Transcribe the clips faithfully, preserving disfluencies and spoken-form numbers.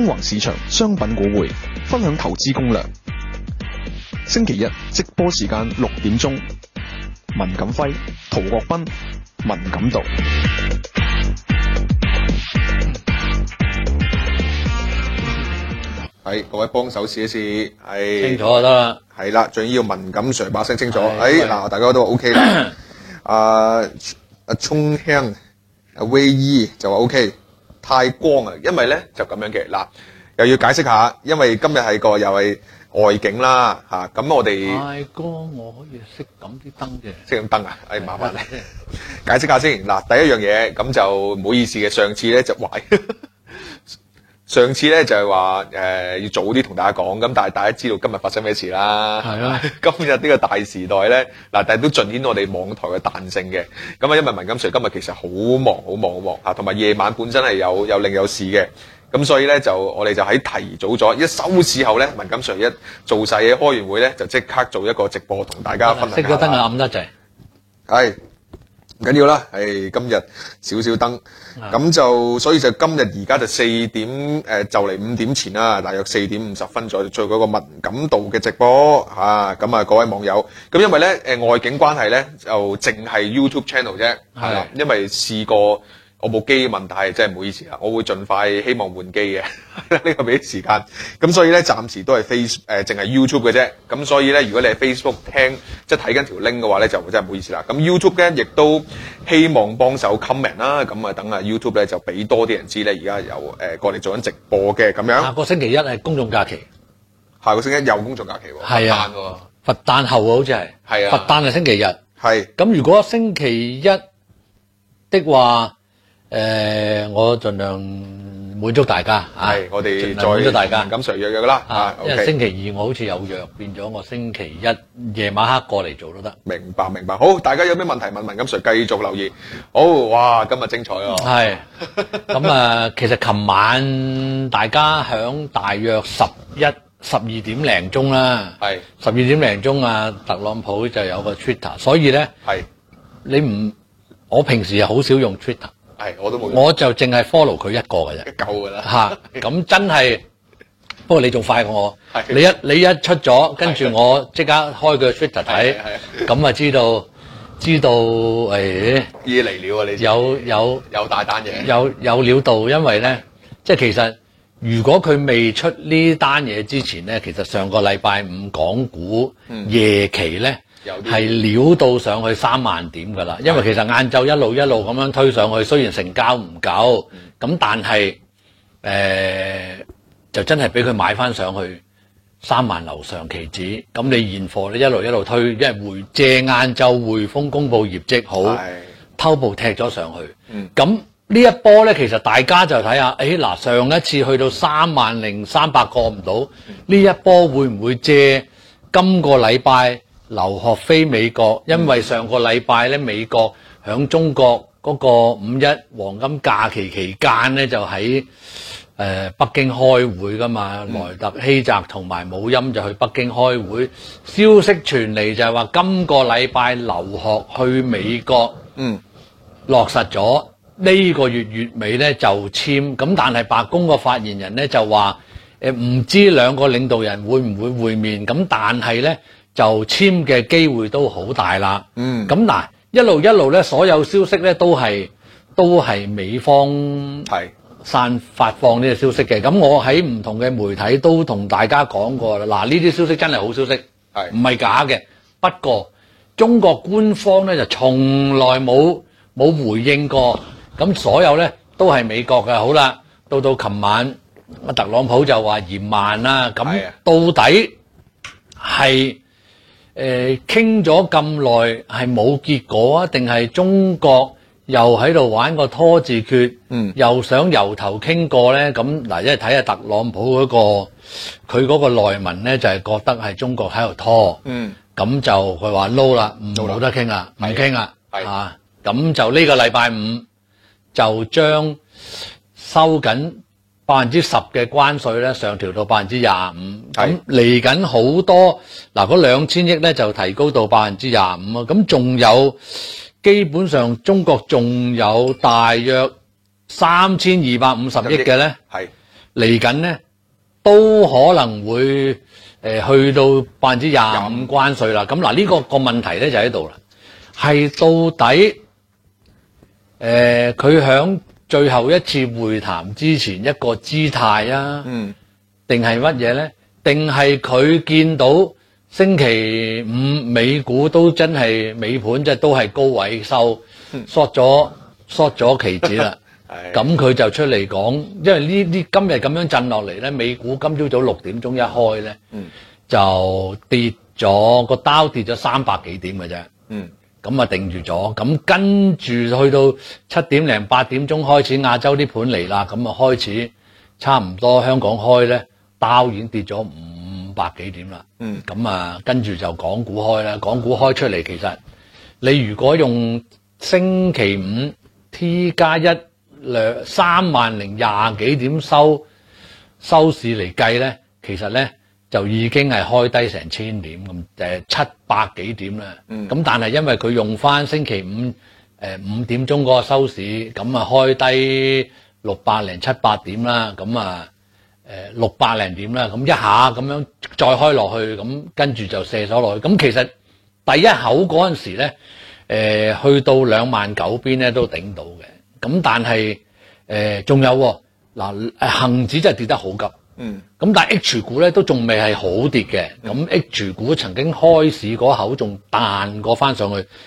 縱橫市場商品股匯，分享投資攻略。星期日直播時間六點鐘，文錦輝、陶國斌、文錦道。 係各位幫手試一試，係清楚就得啦。 係啦，最緊要文錦 Sir 把聲清楚。誒嗱，大家都 OK 啦。阿阿聰香、阿威姨就話 OK， 太光啊，因為咧就咁樣嘅嗱，又要解釋下，因為今日係個又係外景啦嚇，咁我哋太光我可以熄咁啲燈嘅， 熄咁燈啊，誒麻煩你解釋下先嗱，第一樣嘢咁就唔好意思嘅，上次咧就壞。上次咧就係話誒要早啲同大家講，咁但係大家知道今日發生咩事啦。 係啊， 今日呢個大時代咧，嗱，但係都盡顯我哋網台嘅彈性嘅。咁啊，因為文錦 Sir 今日其實好忙、好忙、好忙嚇，同埋夜晚本身係有有另有事嘅，咁所以咧就我哋就喺提早咗一收市後咧，文錦 Sir 一做晒嘢，開完會咧就即刻做一個直播同大家分享下。 熄咗燈啊，暗得滯。 係。唔緊要啦，誒今日少少燈，咁就所以就今日而家就四點誒就嚟五點前啦，大約四點五十分左右做嗰個文錦道嘅直播嚇，咁啊各位網友，咁因為咧誒外景關係咧就淨係 YouTube channel 啫，係啦，因為試過我部機問題，真係唔好意思啦，我會盡快希望換機嘅，呢個俾啲時間，咁所以咧暫時都係 Face 誒淨係 YouTube 嘅啫，咁所以咧如果你係 Facebook 聽即係睇緊條 link 嘅話咧，就真係唔好意思啦。咁 YouTube 咧亦都希望幫手 comment 啦，咁啊等啊 YouTube 咧就俾多啲人知咧，而家有誒過嚟做緊直播嘅咁樣。 下個星期一係公眾假期， 下個星期一有公眾假期喎， 係啊， 佛誕喎， 佛誕後好似係， 係啊， 佛誕係星期日， 係。 咁如果星期一的話，誒我盡量滿足大家， 係我哋再滿足大家。 文錦 Sir 約約㗎啦， 啊，因為星期二我好似有約，變咗我星期一夜晚黑過嚟做都得。 明白明白，好，大家有咩問題問文錦 Sir，繼續留意。好，哇，今日精彩喎。 係，咁啊，其實琴晚大家響大約十一、十二點零鐘啦， 係十二點零鐘啊，特朗普就有個 Twitter，所以咧， 係你唔，我平時好少用 Twitter。 係，我都冇用。 我就淨係 follow 佢一個嘅啫， 夠㗎啦。 嚇，咁真係，不過你仲快過我。 係你一你一出咗，跟住我即刻開個 Twitter 睇，咁啊知道知道誒嘢嚟了啊！你有有有大單嘢， 有有料到，因為咧，即係其實如果佢未出呢單嘢之前咧，其實上個禮拜五港股夜期咧。係撩到上去三萬點㗎啦，因為其實晏晝一路一路咁樣推上去，雖然成交唔夠，咁、嗯、但係誒、呃、就真係俾佢買翻上去三萬樓上期指，咁你現貨咧一路一路推，因為回借晏晝匯豐公佈業績好，偷步踢咗上去，咁、嗯、呢一波咧其實大家就睇下，誒嗱上一次去到三萬零三百過唔到，呢、嗯、一波會唔會借今個禮拜？留學飛美國，因為上個禮拜咧，美國響中國嗰個五一黃金假期期間咧，就喺誒、呃、北京開會噶嘛，萊、嗯、特希澤同埋姆欽就去北京開會。消息傳嚟就係話，今個禮拜留學去美國，嗯，落實咗呢個月月尾咧就簽。咁但係白宮個發言人咧就話，誒、呃、唔知兩個領導人會唔會會面。咁但係咧。就簽嘅機會都好大啦。嗯，咁嗱，一路一路咧，所有消息咧都係都係美方係散發放呢個消息嘅。咁我喺唔同嘅媒體都同大家講過啦。嗱，呢啲消息真係好消息，係唔係假嘅？不過中國官方咧就從來冇冇回應過。咁所有咧都係美國嘅。好啦，到到琴晚，特朗普就話嫌慢啦。咁到底係？誒傾咗咁耐係冇結果啊？定係中國又喺度玩個拖字訣？嗯，又想由頭傾過咧？咁嗱，一係睇下特朗普嗰個佢嗰個內文咧，就係覺得係中國喺度拖。嗯，咁就佢話撈啦，唔冇得傾啦，唔傾啦。係啊，咁就呢個禮拜五就將收緊百分之十嘅關稅咧，上調到百分之廿五，咁嚟緊好多嗱，嗰兩千億咧就提高到百分之廿五啊！咁仲有基本上中國仲有大約三千二百五十億嘅咧，係嚟緊咧都可能會誒、呃、去到百分之廿五關稅啦。咁嗱呢個個問題咧就喺度啦，係到底誒佢響最後一次會談之前一個姿態啊， 嗯， 定係乜嘢咧？定係佢見到星期五美股都真係尾盤即係都係高位收，縮咗縮咗期指啦。咁佢就出嚟講，因為呢呢今日咁樣震落嚟咧，美股今朝早六點鐘一開咧，嗯、就跌咗個刀跌咗三百幾點嘅啫。嗯，咁啊定住咗，咁跟住去到七點零八點鐘開始亞洲啲盤嚟啦，咁啊開始差唔多香港開咧，刀已經跌咗五百幾點啦。嗯，咁啊跟住就港股開啦，港股開出嚟其實你如果用星期五 T 加一兩三萬零廿幾點收收市嚟計咧，其實咧就已經係開低成千點咁，誒七百幾點啦。咁、嗯、但係因為佢用翻星期五誒五、呃、點鐘嗰個收市，咁啊開低六百零七八點啦，咁啊誒六百零點啦，咁一下咁樣再開落去，咁跟住就射咗落去。咁其實第一口嗰陣時咧，誒、呃、去到兩萬九邊咧都頂到嘅。咁但係誒仲有嗱，恆指真係跌得好急，嗯，咁但係 H 股咧都仲未係好跌嘅，咁、嗯、H 股曾經開市嗰口仲彈過翻上去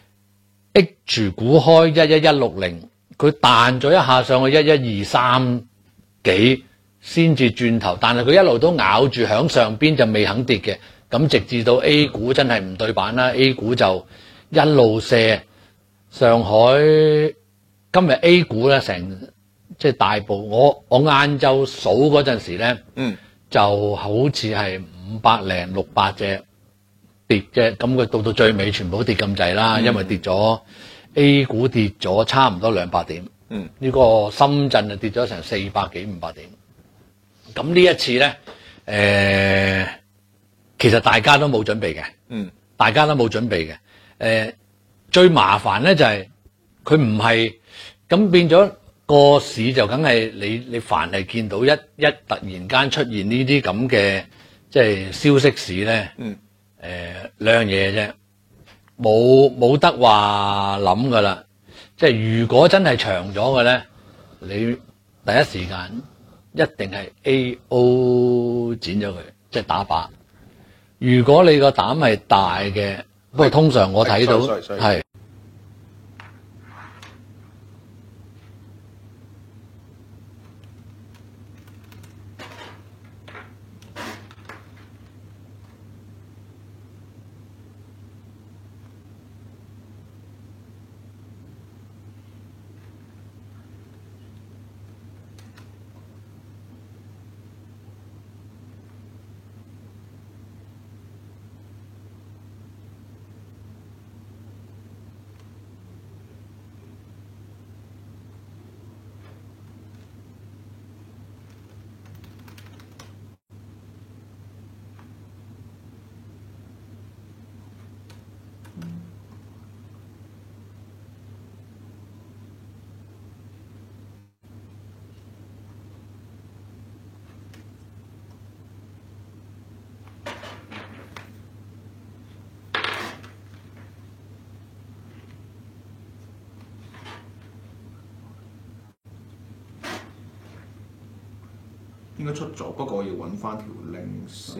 ，H 股開一一一六零，佢彈咗一下上去一一二三幾，先至轉頭，但係佢一路都咬住響上邊就未肯跌嘅，咁直至到 A 股真係唔對版啦 ，A 股就一路射上海。今日 A 股咧成即係大部，我我晏晝數嗰陣時咧，嗯，就好似係五百零六百隻跌啫，咁佢到到最尾全部都跌咁滯啦，嗯、因為跌咗 A 股跌咗差唔多兩百點，嗯，呢個深圳啊跌咗成四百幾五百點，咁呢一次咧，誒、呃，其實大家都冇準備嘅，嗯，大家都冇準備嘅，誒、呃，最麻煩咧就係佢唔係。咁變咗個市就梗係你你凡係見到一一突然間出現呢啲咁嘅即係消息市咧，嗯，誒兩樣嘢啫，冇冇得話諗噶啦，即係如果真係長咗嘅咧，你第一時間一定係 A O 剪咗佢，即係打靶。如果你個膽係大嘅，不過通常我睇到係。 應該出咗，不過我要揾翻條 link 先。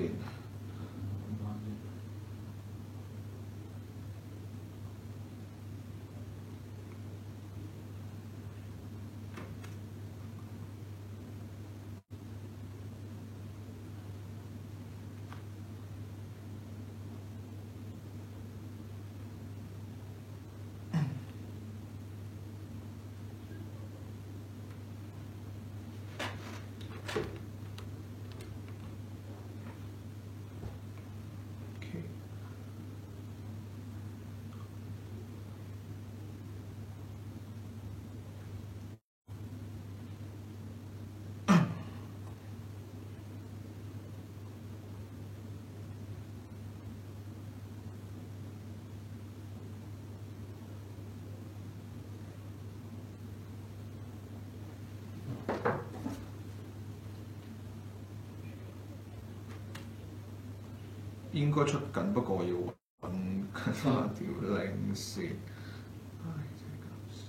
應該出緊，不過要揾翻條 link 先。唉真係搞笑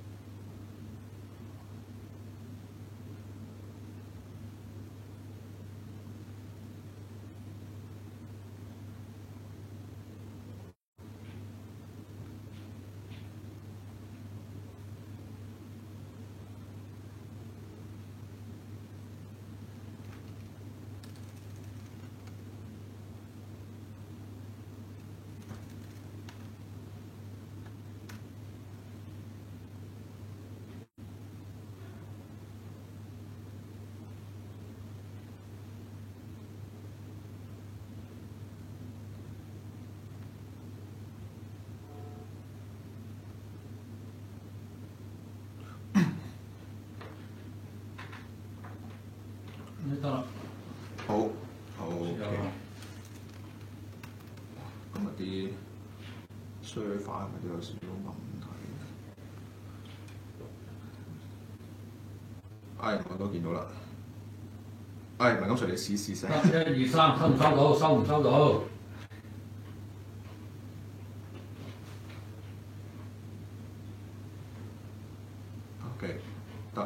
呢得啦。 好，好 OK。今日啲 server 係咪都有少少問題？唉，我都見到啦。唉，文錦 Sir 你試試先。 一二三，收唔收到？收唔收到？ OK，得。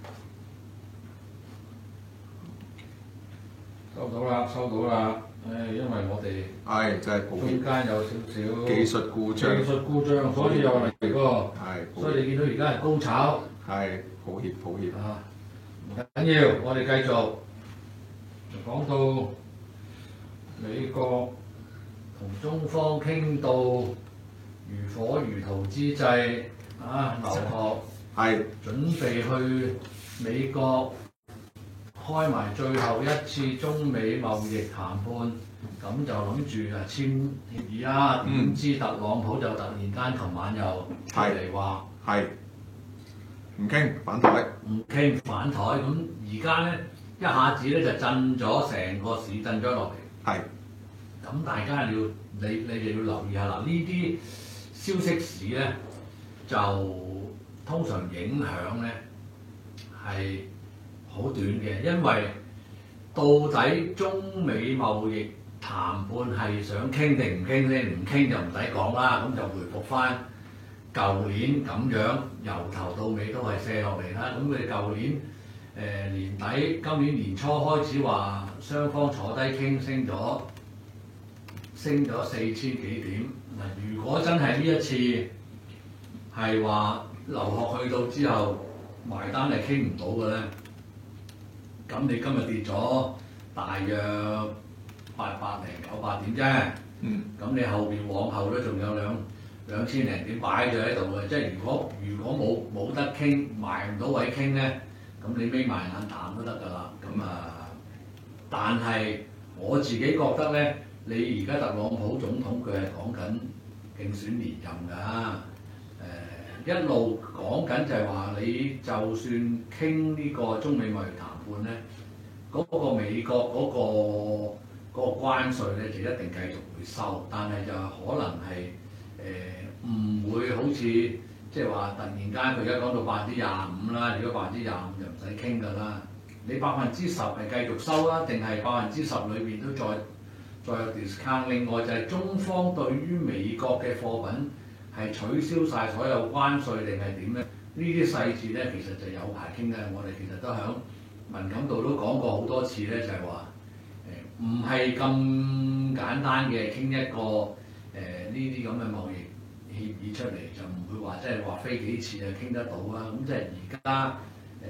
收到啦，收到啦。誒，因為我哋唉，真係抱歉， 中間有少少技術故障， 技術故障，所以又嚟個， 係， 所以你見到而家係高炒。 係，抱歉，抱歉。 啊，唔緊要，我哋繼續講到美國同中方傾到如火如荼之際，啊，劉鶴係準備去美國開埋最後一次中美貿易談判，咁就諗住啊簽協議啦。點知特朗普就突然間琴晚又出嚟話係唔傾反台， 唔傾反台，咁而家咧一下子咧就震咗成個市，震咗落嚟。 係咁大家要你你哋要留意下啦，呢啲消息市咧就通常影響咧係好短嘅，因為到底中美貿易談判係想傾定唔傾咧？唔傾就唔使講啦，咁就回復翻舊年咁樣，由頭到尾都係卸落嚟啦。咁佢哋舊年誒、呃、年底、今年年初開始話雙方坐低傾，升咗升咗四千幾點。嗱，如果真係呢一次係話留學去到之後埋單係傾唔到嘅咧，咁你今日跌咗大約八百零九百點啫。 嗯， 咁你後邊往後都仲有兩兩千零點擺咗喺度嘅，即係如果如果冇冇得傾，埋唔到位傾咧，咁你眯埋眼淡都得㗎啦。咁啊，但係我自己覺得咧，你而家特朗普總統佢係講緊競選連任㗎。誒、一路講緊就係話，你就算傾呢個中美貿易談判咧，嗰、個美國嗰、個嗰、個關稅咧就一定繼續會收，但係就可能係誒唔會好似即係話突然間佢而家講到百分之廿五啦，如果百分之廿五就唔使傾㗎啦。你百分之十係繼續收啦，定係百分之十裏邊都再再有 discount？另外就係中方對於美國嘅貨品係取消晒所有關稅定係點咧？呢啲細節咧其實就有排傾嘅。我哋其實都喺文錦度都講過好多次咧，就係話誒唔係咁簡單嘅傾一個誒呢啲咁嘅貿易協議出嚟，就唔會話即係話飛幾次就傾得到啦。咁即係而家誒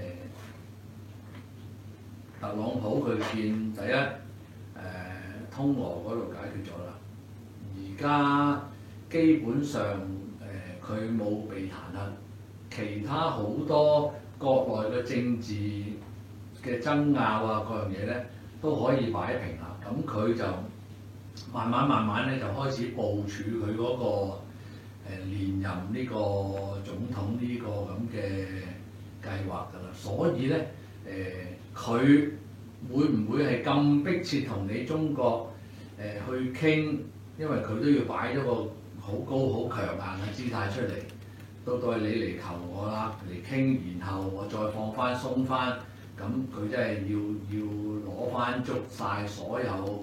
特朗普佢見第一誒、呃、通俄嗰度解決咗啦，而家基本上誒佢冇被彈劾，其他好多國內嘅政治嘅爭拗啊，各樣嘢咧都可以擺平啦。咁佢就慢慢慢慢咧就開始部署佢嗰、個誒、呃、連任呢個總統呢個咁嘅計劃㗎啦。所以咧誒佢會唔會係咁迫切同你中國誒、呃、去傾？因為佢都要擺咗個好高好強硬嘅姿態出嚟，到到係你嚟求我啦，嚟傾，然後我再放翻鬆翻，咁佢真係要要攞翻足晒所有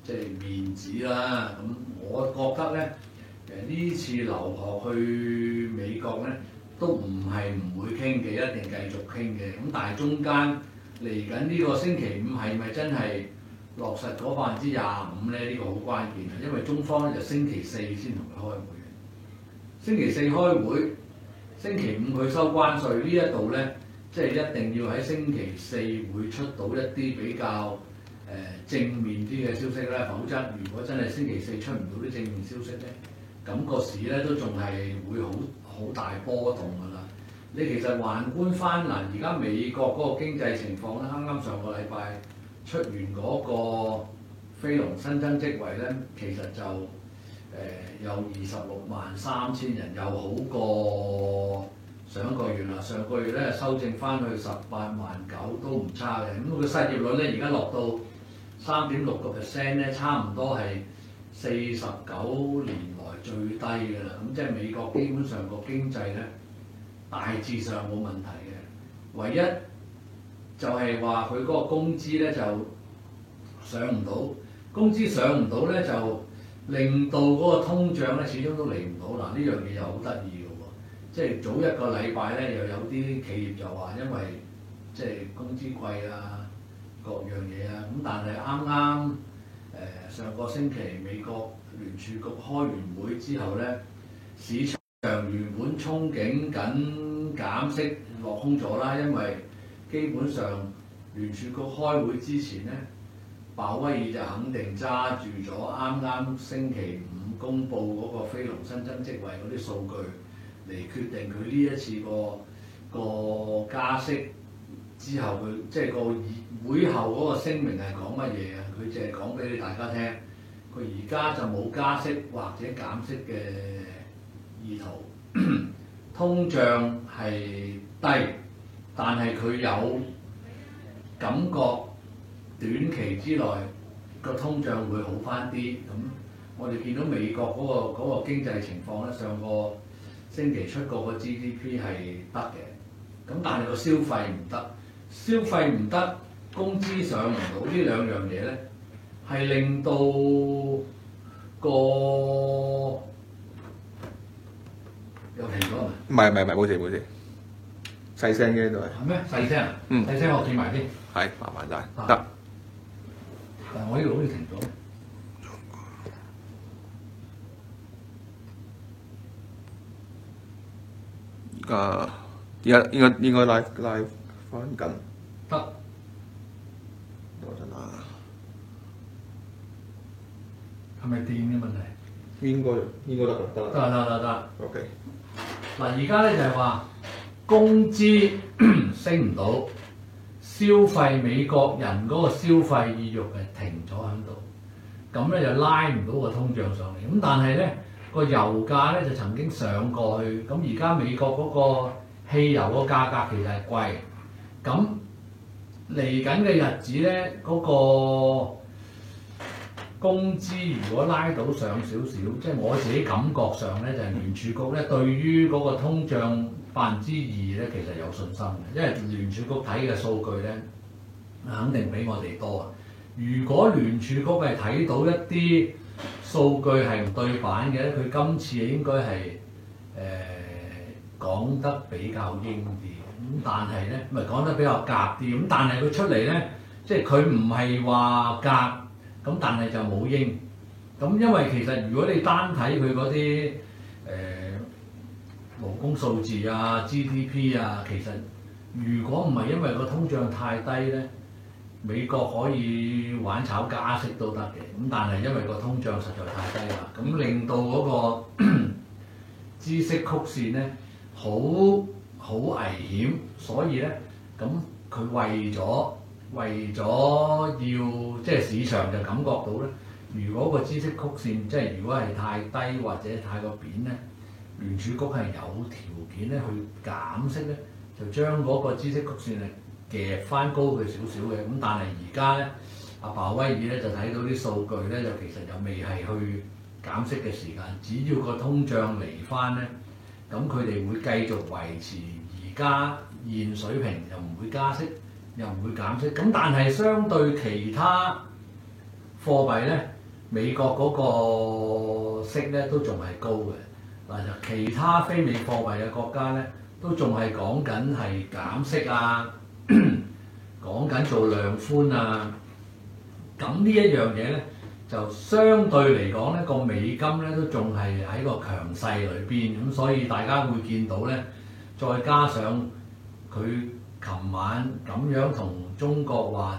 即係面子啦。咁我覺得咧，誒呢次留學去美國咧，都唔係唔會傾嘅，一定繼續傾嘅。咁但係中間嚟緊呢個星期五係咪真係落實嗰百分之廿五咧？呢、這個好關鍵啊！因為中方就星期四先同佢開會嘅，星期四開會，星期五佢收關稅呢一度咧，即係一定要喺星期四會出到一啲比較誒、呃、正面啲嘅消息咧，否則如果真係星期四出唔到啲正面消息咧，咁、那個市咧都仲係會好好大波動㗎啦。你其實橫觀翻嗱，而家美國嗰個經濟情況咧，啱啱上個禮拜出完嗰個非農新增職位咧，其實就誒、呃、有二十六萬三千人，又好過上一個月啦。上個月咧修正翻去十八萬九都唔差嘅。咁個失業率咧而家落到三點六個 percent 咧，差唔多係四十九年來最低㗎啦。咁即係美國基本上個經濟咧大致上冇問題嘅，唯一就係話佢嗰個工資咧就上唔到，工資上唔到咧就令到嗰個通脹咧始終都嚟唔到。嗱，呢樣嘢又好得意嘅喎，即係早一個禮拜咧又有啲企業就話因為即係工資貴啊各樣嘢啊，咁但係啱啱誒上個星期美國聯儲局開完會之後咧，市場原本憧憬緊減息落空咗啦，因為基本上聯儲局開會之前咧，鮑威爾就肯定揸住咗啱啱星期五公佈嗰個非農新增職位嗰啲數據嚟決定佢呢一次個個加息之後，佢即係個會後嗰個聲明係講乜嘢啊？佢淨係講俾你大家聽，佢而家就冇加息或者減息嘅意圖，通脹係低，但係佢有感覺短期之內個通脹會好翻啲。咁我哋見到美國嗰、嗰個嗰個經濟情況咧，上個星期出過個 G D P 係得嘅，咁但係個消費唔得，消費唔得，工資上唔到，呢兩樣嘢咧係令到個有停咗啊？ 唔係唔係唔係，冇事冇事，細聲嘅都係。 係咩？細聲啊？ 嗯， 細聲我轉埋啲。 係麻煩晒，得。 但係我呢度好似停咗。 而家而家應該應該拉拉翻緊。得。等陣啊。 係咪電嘅問題？ 應該應該得㗎，得得得得得。 OK。 嗱，而家咧就係話工資升唔到，消費美國人嗰個消費意欲係停咗喺度，咁咧就拉唔到個通脹上嚟。咁但係咧個油價咧就曾經上過去，咁而家美國嗰個汽油個價格其實係貴，咁嚟緊嘅日子咧嗰個工資如果拉到上少少，即係我自己感覺上咧，就係聯儲局咧對於嗰個通脹百分之二咧，其實有信心嘅，因為聯儲局睇嘅數據咧，肯定比我哋多啊。如果聯儲局係睇到一啲數據係唔對版嘅咧，佢今次應該係誒、呃、講得比較鷹啲，咁但係咧唔係講得比較鴿啲，咁但係佢出嚟咧，即係佢唔係話鴿。咁但係就冇鷹，咁因為其實如果你單睇佢嗰啲誒勞工數字啊、G D P 啊，其實如果唔係因為個通脹太低咧，美國可以玩炒加息都得嘅。咁但係因為個通脹實在太低啦，咁令到嗰個孳息曲線咧好好危險，所以咧咁佢為咗為咗要即係市場就感覺到咧，如果個孳息曲線即係如果係太低或者太過扁咧，聯儲局係有條件咧去減息咧，就將嗰個孳息曲線係夾翻高佢少少嘅。咁但係而家咧，阿鮑威爾咧就睇到啲數據咧，就其實又未係去減息嘅時間。只要個通脹嚟翻咧，咁佢哋會繼續維持而家現水平，又唔會加息。又唔會減息，咁但係相對其他貨幣咧， 美國嗰個息咧都仲係高嘅。嗱就其他非美貨幣嘅國家咧，都仲係講緊係減息啊，講緊做量寬啊。咁呢一樣嘢咧，就相對嚟講咧，個美金咧都仲係喺個強勢裏邊，咁所以大家會見到咧，再加上佢琴晚咁樣同中國話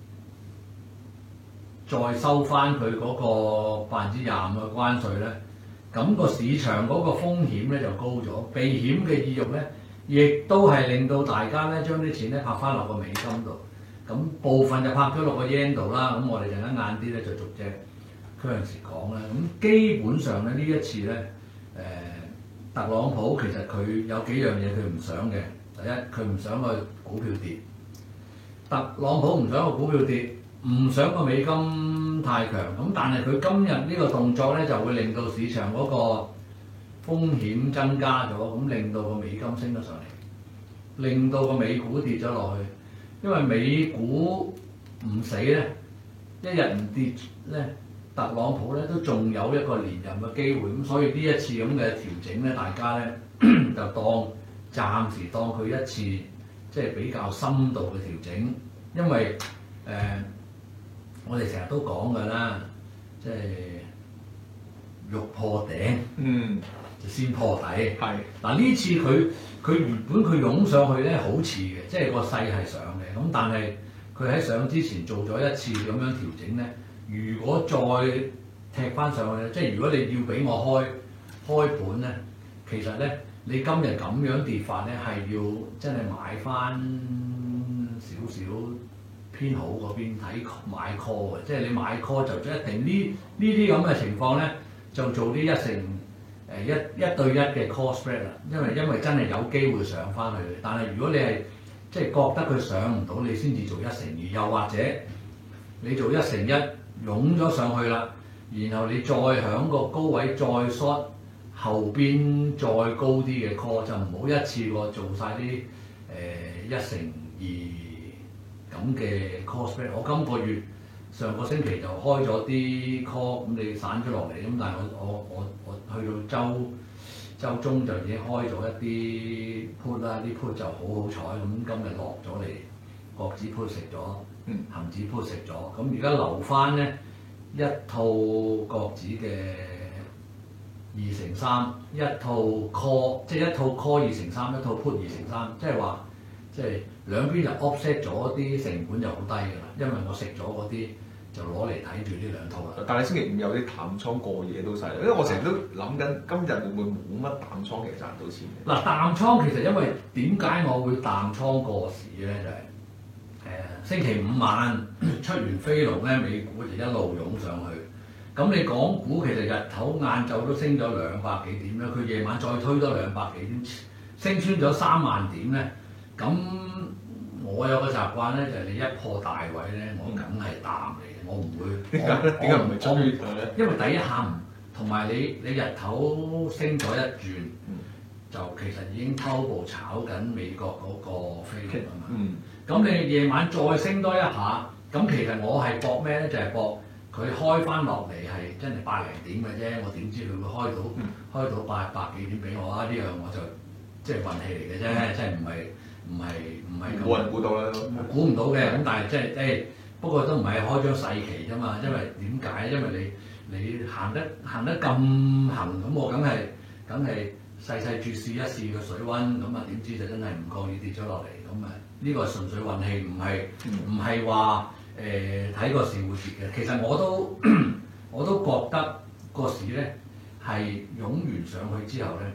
再收翻佢嗰個百分之廿五嘅關稅咧。咁個市場嗰個風險咧就高咗，避險嘅意欲咧，亦都係令到大家咧將啲錢咧拍翻落個美金度，咁部分就拍咗落個 yen 度啦。咁我哋陣間晏啲咧就逐隻嗰陣時講啦。咁基本上咧呢一次咧，誒、呃、特朗普其實佢有幾樣嘢佢唔想嘅。第一，佢唔想個股票跌。特朗普唔想個股票跌，唔想個美金太強，咁但係佢今日呢個動作咧就會令到市場嗰個風險增加咗，咁令到個美金升得上嚟，令到個美股跌咗落去。因為美股唔死咧，一日唔跌咧，特朗普咧都仲有一個連任嘅機會，咁所以呢一次咁嘅調整咧，大家咧就當暫時當佢一次即係比較深度嘅調整，因為誒。呃我哋成日都講㗎啦，即係欲破頂，嗯，就先破底。係嗱呢次佢佢原本佢湧上去咧好似嘅，即係個勢係上嘅。咁但係佢喺上之前做咗一次咁樣調整咧，如果再踢翻上去咧，即係如果你要俾我開開盤咧，其實咧你今日咁樣跌法咧係要真係買翻少少。偏好嗰邊睇買 call 嘅，即係你買 call 就一定呢呢啲咁嘅情況咧，就做啲一成誒一一對一嘅 call spread 啦。因為因為真係有機會上翻去嘅，但係如果你係即係覺得佢上唔到，你先至做一成二，又或者你做一成一湧咗上去啦，然後你再響個高位再 short 後邊再高啲嘅 call，就唔好一次過做晒啲誒一成二。咁嘅 call spread，我今個月上個星期就開咗啲 call，咁你散咗落嚟，咁但係我我我我去到週週中就已經開咗一啲 put 啦，啲 put 就好好彩，咁今日落咗嚟，國指 put 食咗，恒指 put 食咗，咁而家留翻咧一套國指嘅二成三，一套 call， 即係一套 call 二成三，一套 put 二成三，即係話。即係兩邊就 offset 咗啲成本就好低㗎啦，因為我食咗嗰啲就攞嚟睇住呢兩套啦。 但係星期五有啲淡倉過夜都犀利，因為我成日都諗緊今日會唔會冇乜淡倉其實賺到錢嘅。 嗱，淡倉其實因為點解我會淡倉過市咧？就係、是、誒、呃、星期五晚出完飛龍咧，美股就一路湧上去。咁你港股其實日頭晏晝都升咗兩百幾點啦，佢夜晚再推多兩百幾點，升穿咗三萬點咧。咁我有個習慣咧，就係、是、你一破大位咧，我梗係淡嚟嘅，我唔會點解點解唔係追佢咧？因為第一下唔同埋你你日頭升咗一轉，嗯、就其實已經偷步炒緊美國嗰個飛龍啊嘛。咁、嗯、你夜晚再升多一下，咁其實我係搏咩咧？就係搏佢開翻落嚟係真係百零點嘅啫。我點知佢會開到、嗯、開到八百幾點俾我啊？呢樣我就即係運氣嚟嘅啫，即係唔係。唔係唔係咁， 冇人估到啦， 估唔到嘅。咁但係即係誒，不過都唔係開張細期啫嘛。因為點解？因為你你行得行得咁行，咁我梗係梗係細細注試一試個水溫，咁啊點知就真係唔覺意跌咗落嚟。咁啊呢個純粹運氣，唔係唔係話誒睇個市會跌嘅。其實我都我都覺得個市咧係湧完上去之後咧。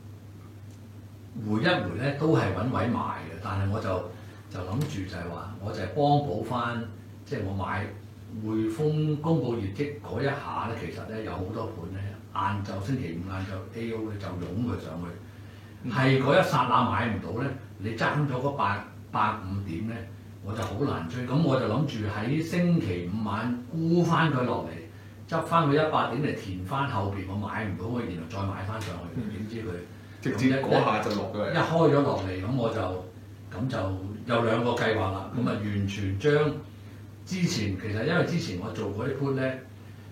回一回咧都係揾位賣嘅，但係我就就諗住就係話，我就係幫補翻，即係我買匯豐公佈業績嗰一下咧，其實咧有好多盤咧，晏晝星期五晏晝 A O 咧就湧佢上去，係嗰、嗯、一剎那買唔到咧，你爭咗嗰百百五點咧，我就好難追。咁我就諗住喺星期五晚沽翻佢落嚟，執翻佢一百點嚟填翻後邊我買唔到嘅，然後再買翻上去，點、嗯、知佢？ 直接嗰下就落咗嚟， 一開咗落嚟，咁我就咁就有兩個計劃啦。咁啊、嗯，完全將之前其實因為之前我做嗰啲 put 咧，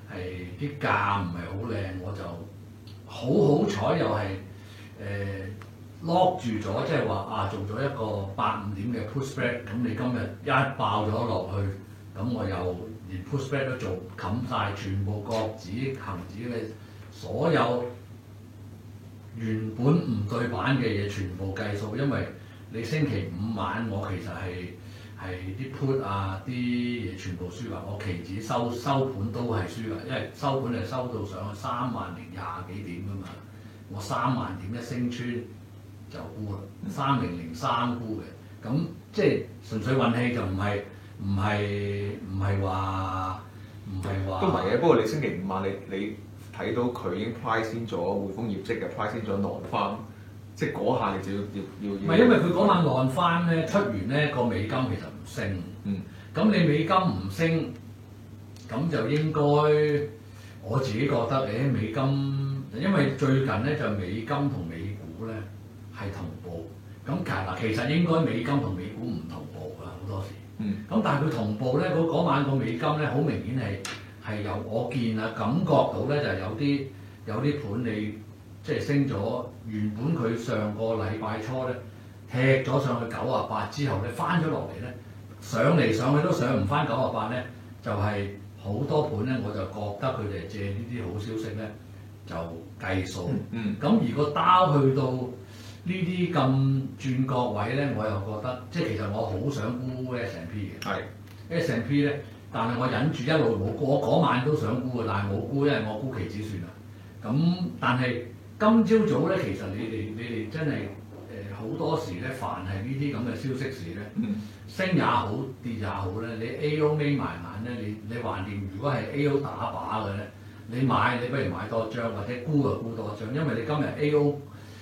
係啲價唔係好靚，我就好好彩又係誒 lock 住咗，即係話啊做咗一個八五點嘅 push spread，咁你今日一爆咗落去，咁我又連 push spread 都做冚晒，全部國指恒指嘅所有原本唔對版嘅嘢全部計數，因為你星期五晚我其實係係啲 put 啊啲嘢全部輸㗎，我期指收收盤都係輸㗎，因為收盤係收到上去三萬零廿幾點㗎嘛，我三萬點一升穿就沽啦，三零零三沽嘅，咁即係純粹運氣就唔係唔係唔係話唔係話都唔係嘅，不過你星期五晚你你睇到佢已經 price 先咗匯豐業績嘅 price 先咗內翻，即係嗰下你就要要要唔係因為佢嗰晚浪翻咧出完咧個美金其實唔升， 嗯， 咁你美金唔升，咁就應該我自己覺得誒美金，因為最近咧就美金同美股咧係同步，咁其實嗱其實應該美金同美股唔同步㗎好多時， 嗯， 咁但係佢同步咧嗰嗰晚個美金咧好明顯係係由我見啊感覺到咧就係有啲有啲盤你。即係升咗，原本佢上個禮拜初咧踢咗上去九啊八之後咧，翻咗落嚟咧，上嚟上去都上唔翻九啊八咧，就係、是、好多盤咧，我就覺得佢哋借呢啲好消息咧就計數。 嗯。 咁、嗯、如果兜去到呢啲咁轉角位咧，我又覺得即係其實我好想沽 S and P 嘅。 係。 S and P 咧，但係我忍住一路冇沽，我嗰晚都想沽嘅，但係冇沽，因為我沽期指算啦。咁但係。今朝早咧，其實你哋你哋真係誒好多時咧，凡係呢啲咁嘅消息時咧， 嗯、 升也好，跌也好咧，你 A O 眯埋眼咧，你你橫掂，如果係 A O 打靶嘅咧，你買你不如買多張，或者沽就沽多張，因為你今日 A O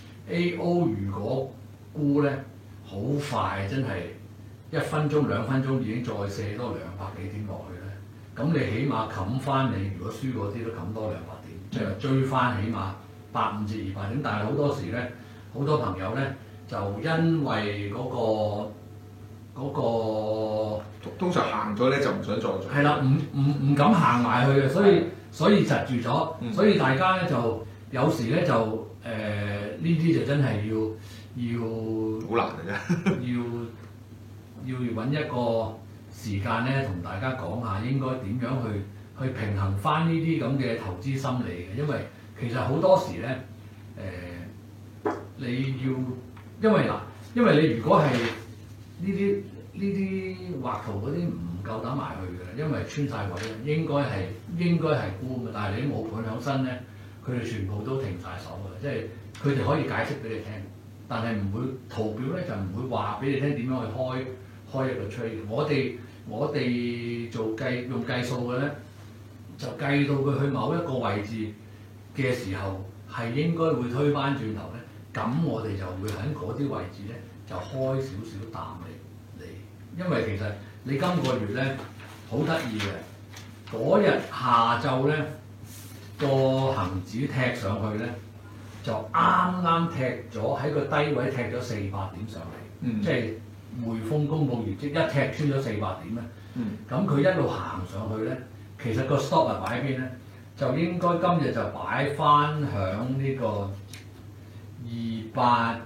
A O 如果沽咧，好快真係一分鐘兩分鐘已經再射多兩百幾點落去咧，咁你起碼冚翻你如果輸嗰啲都冚多兩百點，即係追翻起碼。百五至二百點，但係好多時咧，好多朋友咧就因為嗰、嗰個嗰、嗰個通常行咗咧就唔想再做。 係啦，唔唔唔敢行埋去嘅，所以所以窒住咗， 嗯、 所以大家咧就有時咧就誒呢啲就真係要要好難嘅啫， 要要揾一個時間咧同大家講下應該點樣去去平衡翻呢啲咁嘅投資心理嘅，因為。其實好多時咧，誒、呃、你要，因為嗱，因為你如果係呢啲呢啲畫圖嗰啲唔夠膽埋去嘅，因為穿晒位咧，應該係應該係沽嘅，但係你冇盤響身咧，佢哋全部都停晒手嘅，即係佢哋可以解釋俾你聽，但係唔會圖表咧就唔會話俾你聽點樣去開開一個 trade。我哋我哋做計用計數嘅咧，就計到佢去某一個位置嘅時候係應該會推翻轉頭咧，咁我哋就會喺嗰啲位置咧就開少少淡嚟嚟，因為其實你今個月咧好得意嘅，嗰日下晝咧個恆指踢上去咧，就啱啱踢咗喺個低位踢咗四百點上嚟， 嗯、即係匯豐公佈業績一踢穿咗四百點咧，咁佢、嗯、一路行上去咧，其實個 stop 係擺喺邊咧？就應該今日就擺翻響呢個二百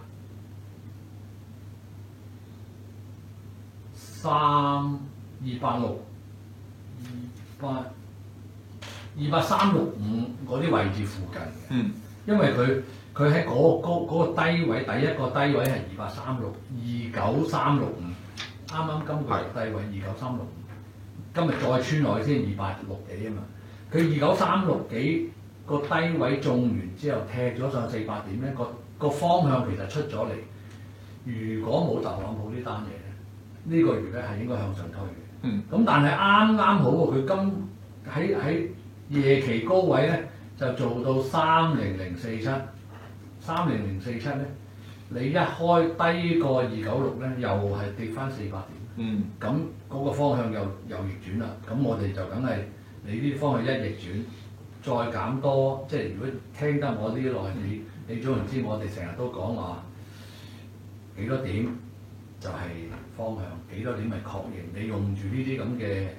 三、二百六、二百二百三六五嗰啲位置附近嘅。 嗯。因為佢佢喺嗰嗰嗰個低位，第一個低位係二百三六二九三六五，啱啱今個月低位二九三六五，今日再穿落去先二百六幾啊嘛。佢二九三六幾個低位中完之後踢咗上四百點咧，個個方向其實出咗嚟。如果冇特朗普呢單嘢咧，呢、呢個月咧係應該向上推嘅。 嗯。咁但係啱啱好喎，佢今喺喺夜期高位咧就做到三零零四七，三零零四七咧，你一開低過二九六咧，又係跌翻四百點。 嗯。咁嗰個方向又又逆轉啦，咁我哋就梗係。你呢啲方向一逆轉，再減多，即係如果聽得我呢耐，你你總言之，我哋成日都講話幾多點就係方向，幾多點係確認。你用住呢啲咁嘅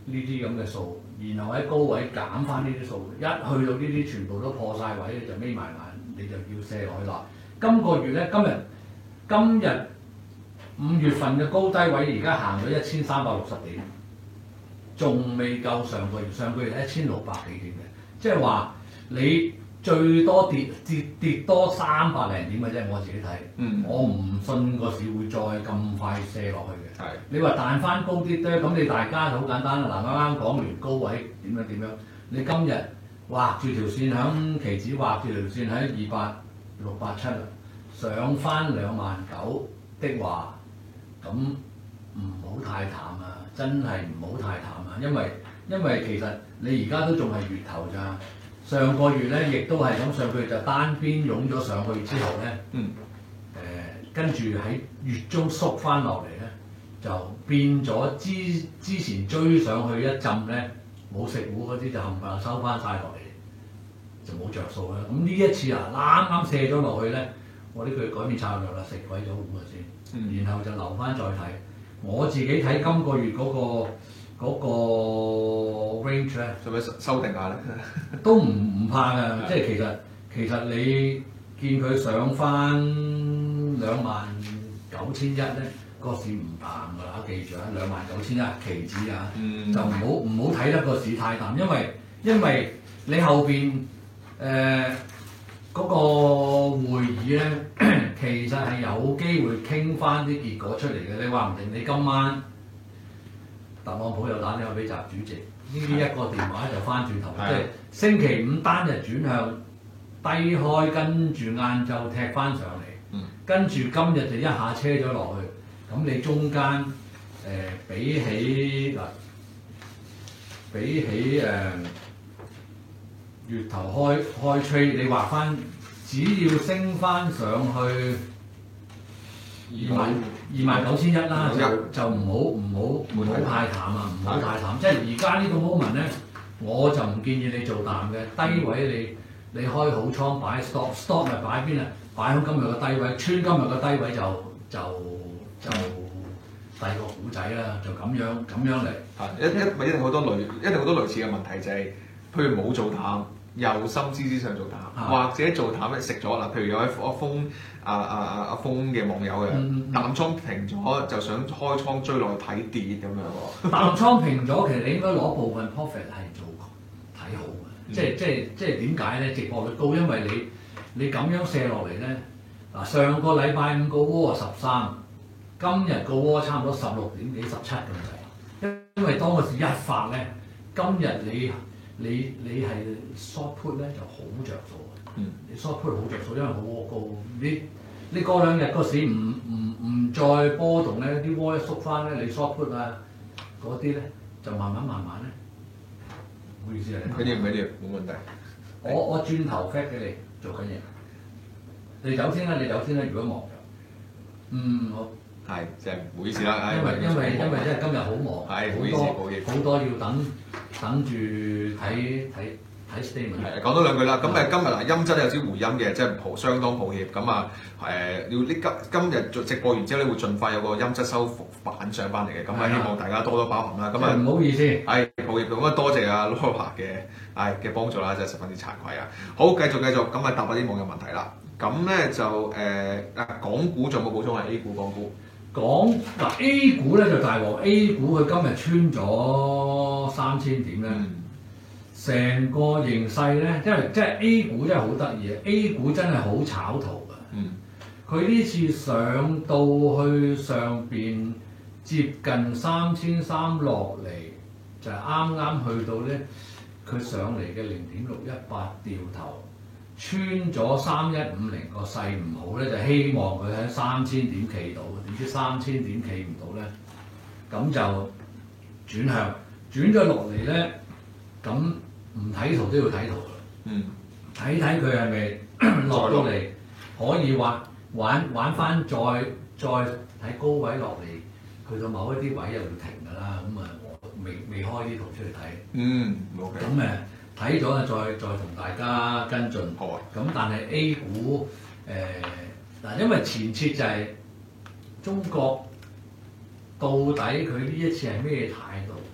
呢啲咁嘅數，然後喺高位減翻呢啲數，一去到呢啲全部都破晒位，就眯埋眼，你就要卸落去啦。今個月咧，今日今日五月份嘅高低位而家行咗一千三百六十點，仲未夠上個月，上個月係一千六百幾點嘅，即係話你最多跌跌跌多三百零點嘅啫，我自己睇， 嗯、 我唔信個市會再咁快卸落去嘅。 係你話彈翻高啲咧，咁你大家就好簡單啦。嗱，啱啱講完高位點樣點樣，你今日畫住條線響期指畫住條線喺二八六八七啦，上翻兩萬九的話，咁唔好太淡啊！真係唔好太淡啊！因為因為其實你而家都仲係月頭咋，上個月咧亦都係咁，上個月就單邊湧咗上去之後咧， 嗯， 誒跟住喺月中縮翻落嚟咧，就變咗之之前追上去一陣咧，冇食糊嗰啲就冚唪唥收翻晒落嚟，就冇着數啦。咁呢一次啊，啱啱卸咗落去咧，我呢句改變策略啦，食鬼咗糊啊先， 嗯、 然後就留翻再睇。我自己睇今個月嗰、個嗰、個 range 咧， 使唔使修訂下咧？ 都唔唔怕㗎，即係其實其實你見佢上翻兩萬九千一咧，個市唔淡㗎啦，記住啊，兩萬九千一期指啊， 嗯、 就唔好唔好睇得個市太淡，因為因為你後邊誒嗰個會議咧，其實係有機會傾翻啲結果出嚟嘅。你話唔定你今晚特朗普又打電話俾習主席，呢啲一個電話就翻轉頭，即係星期五單日轉向低開，跟住晏晝踢翻上嚟， 嗯、 跟住今日就一下車咗落去。咁你中間誒、呃、比起嗱、呃，比起誒、呃、月頭開開吹，你畫翻只要升翻上去二萬二萬九千一啦，就就唔好唔好唔好太淡啊，唔好太淡。即係而家呢個 moment 咧，我就唔建議你做淡嘅，低位你你開好倉擺 stop stop 咪擺邊啊？擺喺今日嘅低位，穿今日嘅低位就就就第二個股仔啦，就咁樣咁樣嚟。 係一一咪一定好多類一定好多類似嘅問題，就係、是、譬如冇做淡，又心思思想做淡， 啊、 或者做淡咧食咗啦。譬如有位阿峰阿阿阿阿峰嘅網友嘅、嗯、淡倉平咗，就想開倉追落去睇跌咁樣喎。 淡倉平咗，其實你應該攞部分 profit 係做睇好嘅、嗯，即係即係即係點解咧？值博率高，因為你你咁樣卸落嚟咧，嗱上個禮拜五個窩十三，今日個窩差唔多十六點幾十七咁滯，因為當個市一發咧，今日你你你係 short put 咧就好着數嘅，嗯、你 short put 好着數，因為好窩高，你你過兩日個市唔唔唔再波動咧，啲窩一縮翻咧，你 short put 啊嗰啲咧就慢慢慢慢咧，唔好意思啊， 緊要唔緊要？冇問題。 我我轉頭 fact 俾你做緊嘢，你走先啦，你走先啦，如果忙就，嗯好。 係，就係唔好意思啦。 因為因為因為真係今日好忙， 係唔好意思，唔好意思， 好多要等等住睇睇睇 statement。 係講多兩句啦。咁誒今日嗱音質有啲回音嘅，即係抱相當抱歉。咁啊誒要呢今今日做直播完之後咧，會盡快有個音質修復版上翻嚟嘅。咁啊希望大家多多包涵啦。咁啊唔好意思， 係抱歉。咁啊多謝阿 Laura 嘅係嘅幫助啦，真係十分之慚愧啊。好，繼續繼續，咁啊答下啲網友問題啦。咁咧就誒啊港股仲有冇補充啊 A 股港股？ 講嗱 A 股咧就大鑊 ，A 股佢今日穿咗三千點咧，成、嗯、個形勢咧，因為即係 A 股真係好得意啊 ！A 股真係好炒圖㗎，佢呢、嗯、次上到去上邊接近三千三落嚟，就係啱啱去到咧，佢上嚟嘅零點六一八掉頭。穿咗三一五零個勢唔好咧，就希望佢喺三千點企到，點知三千點企唔到咧，咁就轉向轉咗落嚟咧，咁唔睇圖都要睇圖啦。嗯，睇睇佢係咪落到嚟可以話玩玩翻，再再睇高位落嚟，去到某一啲位又要停㗎啦。咁啊，我未未開啲圖出嚟睇。 嗯，冇嘅。 咁誒。睇咗啊，再再同大家跟進。好啊。咁但係 A 股誒嗱、呃，因為前設就係中國到底佢呢一次係咩態度？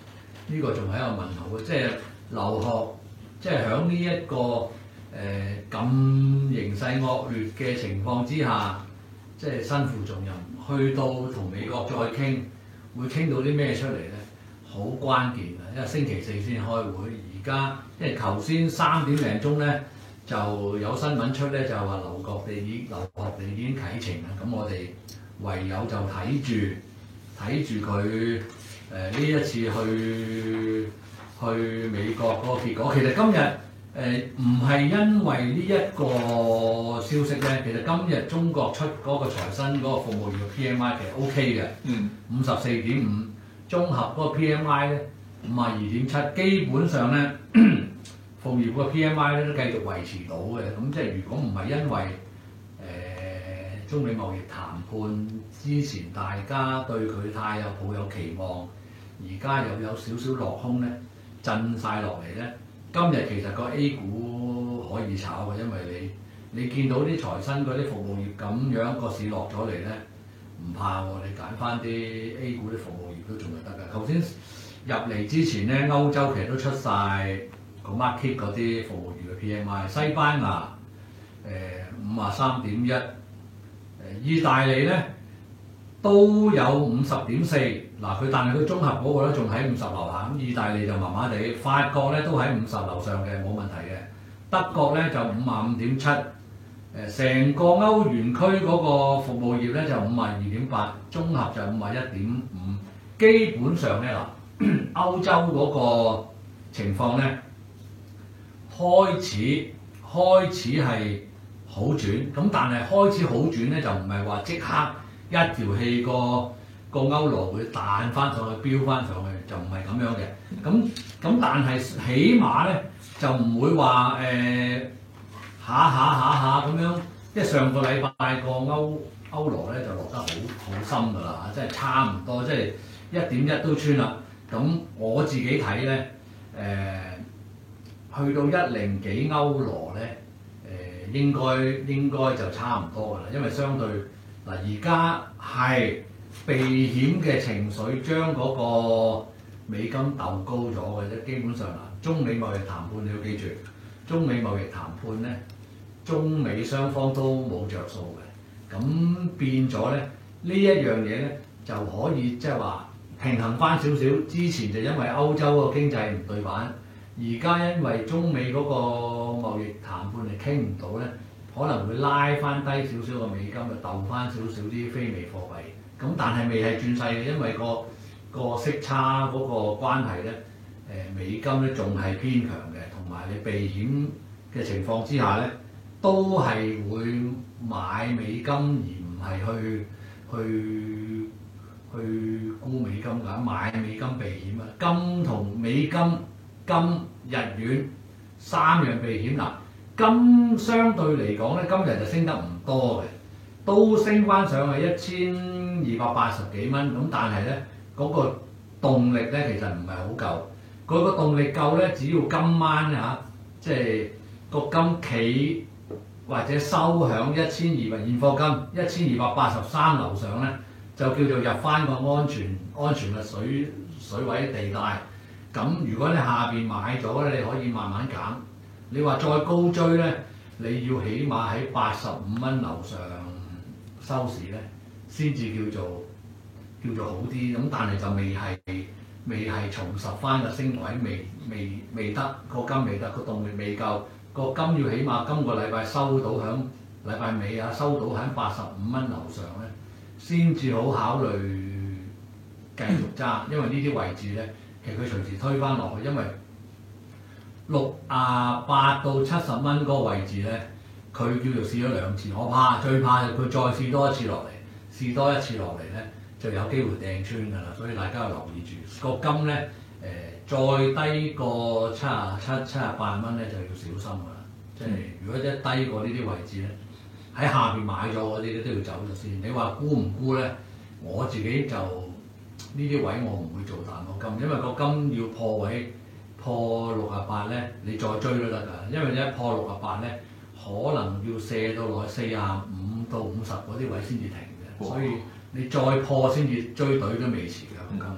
呢、個仲係一個問號嘅，即係留學，即係喺呢一個誒咁、形勢惡劣嘅情況之下，即係身負重任，去到同美國再傾，會傾到啲咩出嚟咧？好關鍵啊！因為星期四先開會，而家因為頭先三點零鐘咧就有新聞出咧，就話劉國地已劉學地已經啟程啦。咁我哋唯有就睇住睇住佢誒呢一次去去美國嗰個結果。其實今日誒唔係因為呢一個消息咧，其實今日中國出嗰個財新嗰個服務業嘅 P M I 其實 O K 嘅， 嗯， 五十四點五。綜合嗰個 P M I 咧五啊二點七，基本上咧服務業個 P M I 咧都繼續維持到嘅。咁即係如果唔係因為誒、呃、中美貿易談判之前大家對佢太有抱有期望，而家又有少少落空咧，震晒落嚟咧，今日其實個 A 股可以炒嘅，因為你你見到啲財新嗰啲服務業咁樣個市落咗嚟咧。唔怕喎，你揀翻啲 A 股啲服務業都仲係得㗎。頭先入嚟之前咧，歐洲其實都出晒個 market 嗰啲服務業嘅 P M I， 西班牙誒五啊三點一，誒意大利咧都有五十點四，嗱佢但係佢綜合嗰個咧仲喺五十樓下，咁意大利就麻麻地，法國咧都喺五十樓上嘅冇問題嘅，德國咧就五啊五點七。誒成個歐元區嗰個服務業咧就五啊二點八，綜合就五啊一點五。基本上咧嗱，歐洲嗰個情況咧開始開始係好轉，咁但係開始好轉咧就唔係話即刻一條氣個個歐羅會彈翻上去、飆翻上去，就唔係咁樣嘅。咁咁但係起碼咧就唔會話誒。呃下下下下咁樣，即係上個禮拜個歐歐羅咧就落得好好深㗎啦，即係差唔多，即係一點一都穿啦。咁我自己睇咧，誒、呃、去到一零幾歐羅咧，誒、呃、應該應該就差唔多㗎啦，因為相對嗱而家係避險嘅情緒將嗰個美金鬥高咗嘅啫。基本上嗱，中美貿易談判你要記住，中美貿易談判咧。中美雙方都冇着數嘅，咁變咗咧呢一樣嘢咧就可以即係話平衡翻少少。之前就因為歐洲個經濟唔對版，而家因為中美嗰個貿易談判嚟傾唔到咧，可能會拉翻低少少個美金，就鬥翻少少啲非美貨幣。咁但係未係轉勢嘅，因為個個息差嗰個關係咧，誒美金咧仲係偏強嘅，同埋你避險嘅情況之下咧。都係會買美金，而唔係去去去沽美金㗎。買美金避險啊！金同美金、金日元三樣避險嗱。金相對嚟講咧，今日就升得唔多嘅，都升翻上去一千二百八十幾蚊。咁但係咧，嗰、那個動力咧其實唔係好夠。嗰、那個動力夠咧，只要今晚嚇，即係個金企。或者收響一千二百現貨金一千二百八十三樓上咧，就叫做入翻個安全安全嘅水水位地帶。咁如果你下邊買咗咧，你可以慢慢減。你話再高追咧，你要起碼喺八十五蚊樓上收市咧，先至叫做叫做好啲。咁但係就未係未係重拾翻個升位，未未未得個金未得個動力未夠。個金要起碼今個禮拜收到響禮拜尾啊，收到喺八十五蚊樓上咧，先至好考慮繼續揸，因為呢啲位置咧，其實佢隨時推翻落去，因為六啊八到七十蚊嗰個位置咧，佢叫做試咗兩次，我怕最怕佢再試多一次落嚟，試多一次落嚟咧，就有機會掟穿㗎啦，所以大家要留意住個金咧。誒、呃、再低過七啊七、七啊八蚊咧，就要小心㗎啦。即係如果一低過呢啲位置咧，喺下邊買咗嗰啲咧都要走咗先。你話沽唔沽咧？我自己就呢啲位我唔會做淡個金，因為個金要破位破六啊八咧，你再追都得㗎。因為你一破六啊八咧，可能要射到落去四啊五到五十嗰啲位先至停嘅，所以你再破先至追隊都未遲㗎。咁金。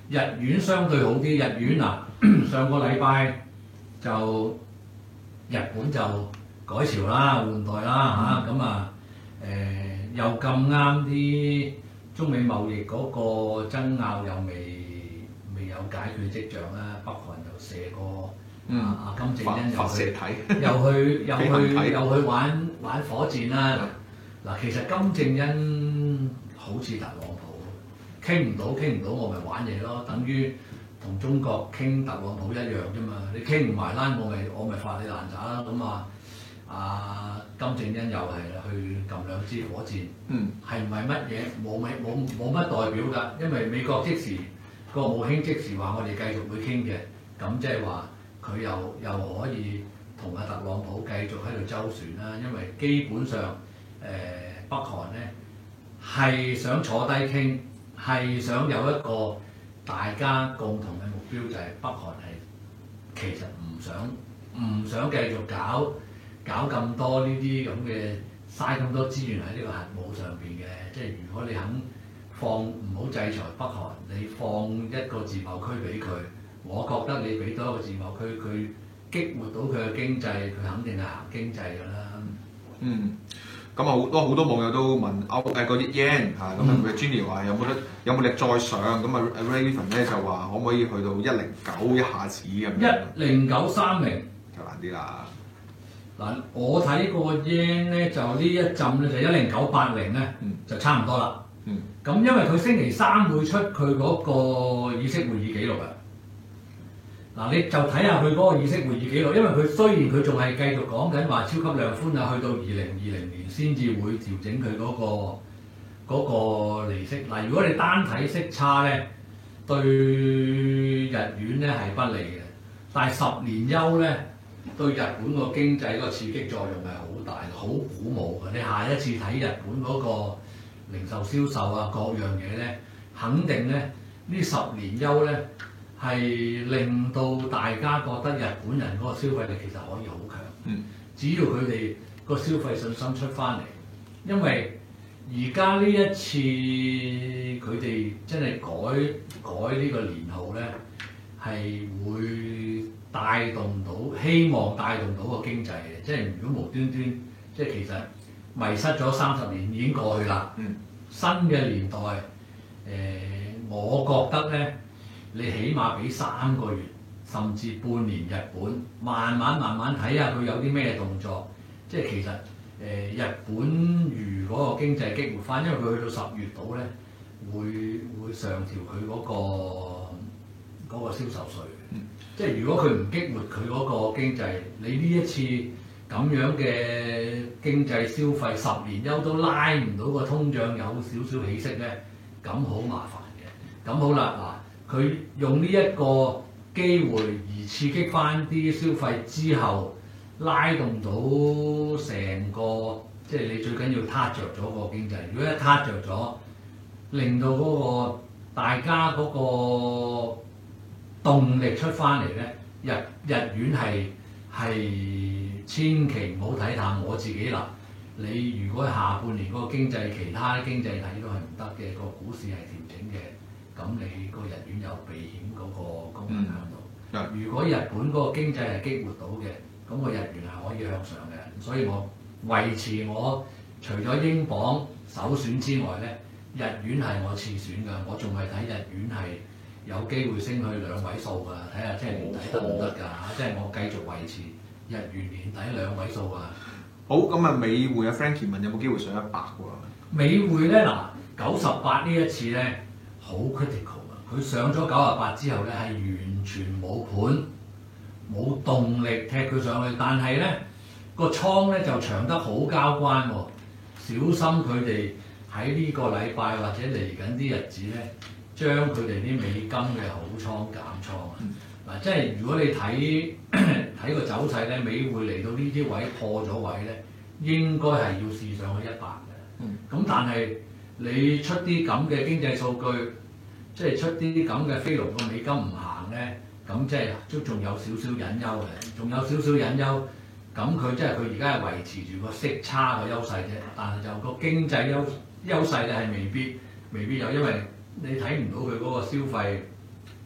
日元相對好啲，日元啊上個禮拜就日本就改朝啦、換代啦嚇，咁啊誒又咁啱啲中美貿易嗰個爭拗又未未有解決跡象啦，北韓又射過。 嗯， 啊！金正恩發又去射體， 又去又飛行體去又去玩玩火箭啦。嗱，其實金正恩好似特朗普，傾唔到傾唔到，我咪玩嘢咯，等於同中國傾特朗普一樣啫嘛。你傾唔埋啦，我咪我咪發你爛渣啦。咁啊，啊金正恩又係啦，去撳兩支火箭， 嗯， 係唔係乜嘢？冇咩冇冇乜代表㗎，因為美國即時國務卿即時話我哋繼續會傾嘅，咁即係話。佢又又可以同阿特朗普繼續喺度周旋啦，因為基本上誒、呃、北韓咧係想坐低傾，係想有一個大家共同嘅目標，就係、是、北韓係其實唔想唔想繼續搞搞咁多呢啲咁嘅嘥咁多資源喺呢個核武上邊嘅，即係如果你肯放唔好制裁北韓，你放一個自貿區俾佢。我覺得你俾多一個自貿區，佢激活到佢嘅經濟，佢肯定係行經濟㗎啦。 嗯，咁啊好多好多網友都問歐誒嗰啲 yen 嚇，咁啊 Virginia 話有冇得有冇力再上？咁啊 Raven 咧就話可唔可以去到一零九一下子咁樣？ 一零九三零就難啲啦。 嗱，我睇個 yen 咧就呢一陣咧就一零九八零咧就差唔多啦。 嗯。 咁因為佢星期三會出佢嗰個議息會議記錄啊。嗱，你就睇下佢嗰個議息會議記錄，因為佢雖然佢仲係繼續講緊話超級量寬啊，去到二零二零年先至會調整佢嗰、嗰個嗰、嗰個利息。嗱，如果你單睇息差咧，對日元咧係不利嘅，但係十年優咧對日本個經濟個刺激作用係好大，好鼓舞嘅。你下一次睇日本嗰個零售銷售啊各樣嘢咧，肯定咧呢十年優咧。係令到大家覺得日本人嗰個消費力其實可以好強， 嗯，只要佢哋個消費信心出翻嚟，因為而家呢一次佢哋真係改改呢個年號咧，係會帶動到希望帶動到個經濟嘅，即係如果無端端即係其實迷失咗三十年已經過去啦， 嗯， 新嘅年代誒、呃，我覺得咧。你起碼俾三個月，甚至半年日本，慢慢慢慢睇下佢有啲咩動作。即係其實誒、呃、日本如嗰個經濟激活翻，因為佢去到十月度咧，會會上調佢嗰、嗰個嗰、嗰個銷售稅。嗯、即係如果佢唔激活佢嗰個經濟，你呢一次咁樣嘅經濟消費十年優都拉唔到個通脹有少少起色咧，咁好麻煩嘅。咁好啦嗱。佢用呢一個機會而刺激翻啲消費之後，拉動到成個即係你最緊要撻着咗個經濟。如果一撻着咗，令到嗰個大家嗰個動力出翻嚟咧，日日元係係千祈唔好睇淡。我自己啦，你如果下半年嗰個經濟其他經濟體都係唔得嘅，個股市係調整嘅。咁你個日元有避險嗰個功能喺度。嗯、如果日本嗰個經濟係激活到嘅，咁個日元係可以向上嘅。所以我維持我除咗英鎊首選之外咧，日元係我次選㗎。我仲係睇日元係有機會升去兩位數㗎。睇下即係年底得唔得㗎？即係我繼續維持日元年底兩位數啊。 好，咁啊美匯啊 Frankie 問有冇機會上一百喎？ 美匯咧嗱，九十八呢一次咧。好 critical 啊！佢上咗九十八之後咧，係完全冇盤、冇動力踢佢上去，但係咧個倉咧就長得好交關喎、哦，小心佢哋喺呢個禮拜或者嚟緊啲日子咧，將佢哋啲美金嘅好倉減倉啊！嗱、嗯，即係如果你睇睇個走勢咧，美匯嚟到呢啲位破咗位咧，應該係要試上去一百嘅。咁、嗯、但係你出啲咁嘅經濟數據，即係出啲咁嘅飛龍個美金唔行咧，咁即係都仲有少少隱憂嘅，仲有少少隱憂。咁佢即係佢而家係維持住個息差嘅優勢啫，但係就個經濟優優勢咧係未必未必有，因為你睇唔到佢嗰個消費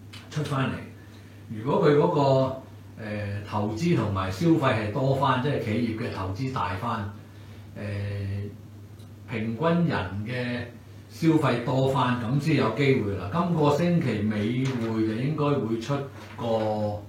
出翻嚟。如果佢嗰、個誒、呃、投資同埋消費係多翻，即係企業嘅投資大翻，誒、呃、平均人嘅消費多翻，咁先有機會啦。今個星期美匯就應該會出個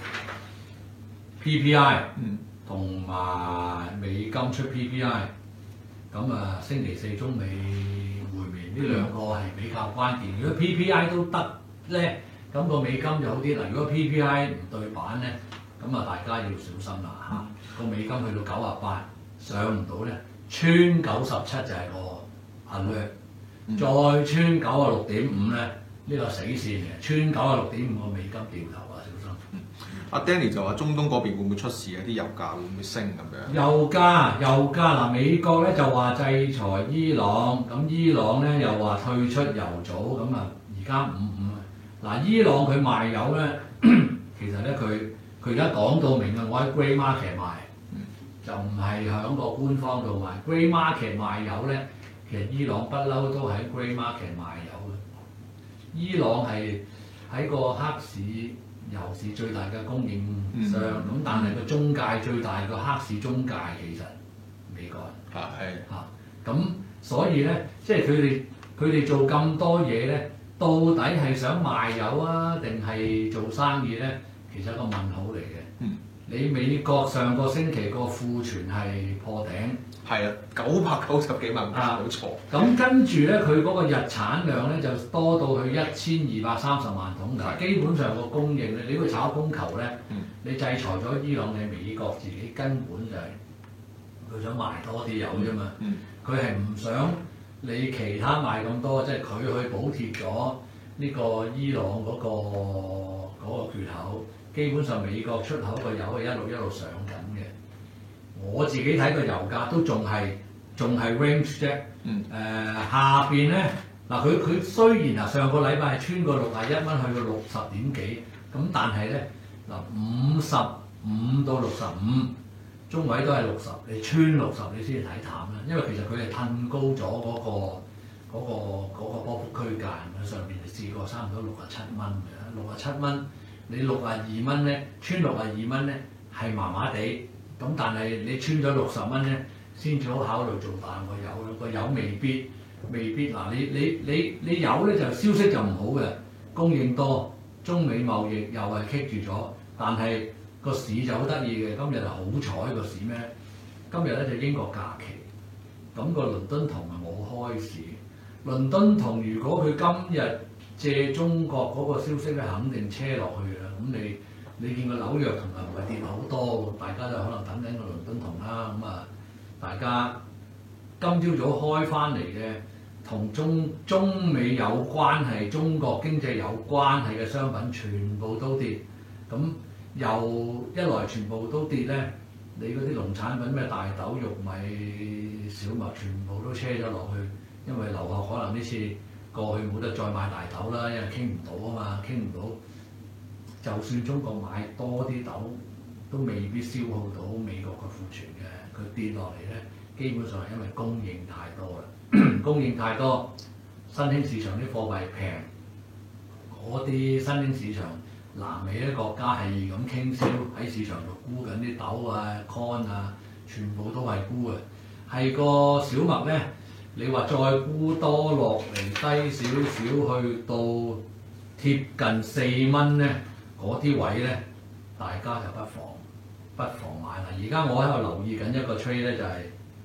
P P I， 嗯， 同埋美金出 P P I。咁啊，星期四中美會面呢兩個係比較關鍵。如果 P P I 都得咧，咁個美金就好啲啦。如果 P P I 唔對版咧，咁啊大家要小心啦嚇。個、美金去到九啊八上唔到咧，穿九十七就係個 alert，、 嗯、 再穿九啊六點五咧，呢個死線嘅，穿九啊六點五個美金掉頭啊，小心。 阿 Danny 就話中東嗰邊會唔會出事啊？啲油價會唔會升咁樣？ 油價油價嗱，美國咧就話制裁伊朗，咁伊朗咧又話退出油組，咁啊而家五五啊。嗱，伊朗佢賣油咧，其實咧佢佢而家講到明啊，我喺 grey market 賣，就唔係喺個官方度賣。grey market 賣油咧，其實伊朗不嬲都喺 grey market 賣油嘅。伊朗係喺個黑市油市最大嘅供應商，咁、嗯、但係個中介最大個黑市中介其實美國人啊係嚇，咁、啊、所以咧，即係佢哋佢哋做咁多嘢咧，到底係想賣油啊，定係做生意咧？其實一個問號嚟嘅。 嗯， 你美國上個星期個庫存係破頂， 係啊，九百九十幾萬架，冇錯。 咁跟住咧，佢嗰個日產量咧就多到去一千二百三十萬桶㗎。基本上個供應咧，你要炒供求咧， 嗯、你制裁咗伊朗嘅美國自己根本就係、是、佢想賣多啲油啫嘛。佢係唔想你其他賣咁多，即係佢去補貼咗呢個伊朗嗰、那個嗰、那個缺口。基本上美國出口個油係一路一路上緊嘅。我自己睇個油價都仲係仲係 range 啫。誒、 嗯呃、下邊咧嗱，佢佢雖然啊上個禮拜係穿過六十一蚊去到六十點幾，咁但係咧嗱五十五到六十五中位都係六十，你穿六十你先至睇淡啦。因為其實佢係褪高咗嗰、那個嗰、那個嗰、那個波幅區間，上邊就試過差唔多六十七蚊嘅，六十七蚊。你六十二蚊咧，穿六十二蚊咧係麻麻地，咁但係你穿咗六十蚊咧，先至好考慮做淡個油咯。個油未必未必嗱，你你你你油咧就消息就唔好嘅，供應多，中美貿易又係棘住咗，但係個市就好得意嘅。今日就好彩個市咩？今日咧就英國假期，咁、個倫敦銅啊冇開市。倫敦銅如果佢今日借中國嗰個消息咧，肯定車落去啦。咁你你見個紐約同埋唔係跌好多，大家就可能等緊個倫敦銅啦。咁啊，大家今朝早開翻嚟嘅同中中美有關係、中國經濟有關係嘅商品，全部都跌。咁又一來全部都跌咧，你嗰啲農產品咩大豆、玉米、小麥，全部都車咗落去，因為留學可能呢次過去冇得再買大豆啦，因為傾唔到啊嘛，傾唔到。就算中國買多啲豆，都未必消耗到美國嘅庫存嘅。佢跌落嚟咧，基本上係因為供應太多啦，供應太多，新興市場啲貨幣平，嗰啲新興市場南美啲國家係咁傾銷喺市場度沽緊啲豆啊、corn 啊，全部都係沽嘅。係個小麥咧。你話再沽多落嚟低少少，去到貼近四蚊咧，嗰啲位咧，大家就不妨不妨買啦。而家我喺度留意緊一個 trade 咧，就係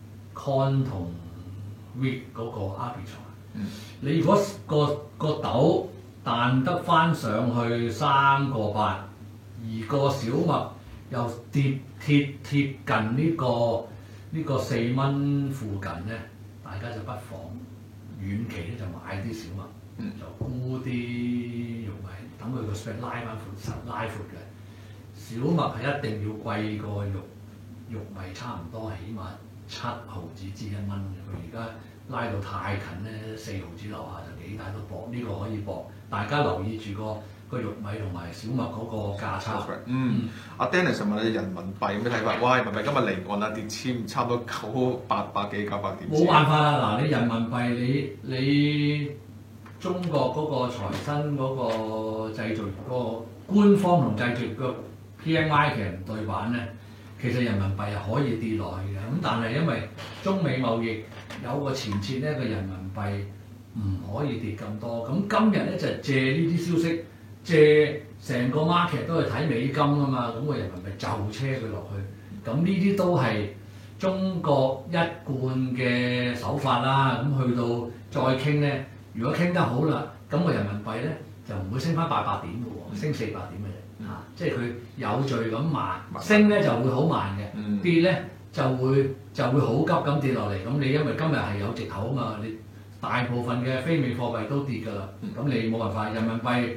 corn 同 wheat 嗰個 arbitrage。嗯、你如果個個豆彈得翻上去三個八，而個小麥又跌貼貼近呢、這個呢、這個四蚊附近咧。大家就不妨遠期咧就買啲小麥，嗯、就沽啲玉米，等佢個 spread 拉翻闊，實拉闊嘅。小麥係一定要貴過玉玉米，差唔多起碼七毫子至一蚊嘅。佢而家拉到太近咧，四毫子樓下就幾大都搏，呢、呢個可以搏。大家留意住個個玉米同埋小麥嗰個價差。 嗯，阿 Dennis 問你人民幣有咩睇法？哇！人民幣今日離岸啊跌千差唔多九八百幾九百點。 冇辦法啦，嗱你人民幣你你中國嗰個財新嗰個製造業嗰個官方同製造業個 P M I 其實唔對版咧，其實人民幣係可以跌落去嘅。咁但係因為中美貿易有個前設咧，個人民幣唔可以跌咁多。咁今日咧就係借呢啲消息，借成個 market 都係睇美金啊嘛，咁個人民幣就車佢落去。咁呢啲都係中國一貫嘅手法啦。咁去到再傾咧。如果傾得好啦，咁個人民幣咧就唔會升翻八百點嘅喎，升四百點嘅啫，嚇、嗯，即係佢有序咁慢，升咧就會好慢嘅，嗯、跌咧就會就會好急咁跌落嚟。咁你因為今日係有藉口啊嘛，你大部分嘅非美貨幣都跌㗎啦，咁、嗯、你冇辦法，人民幣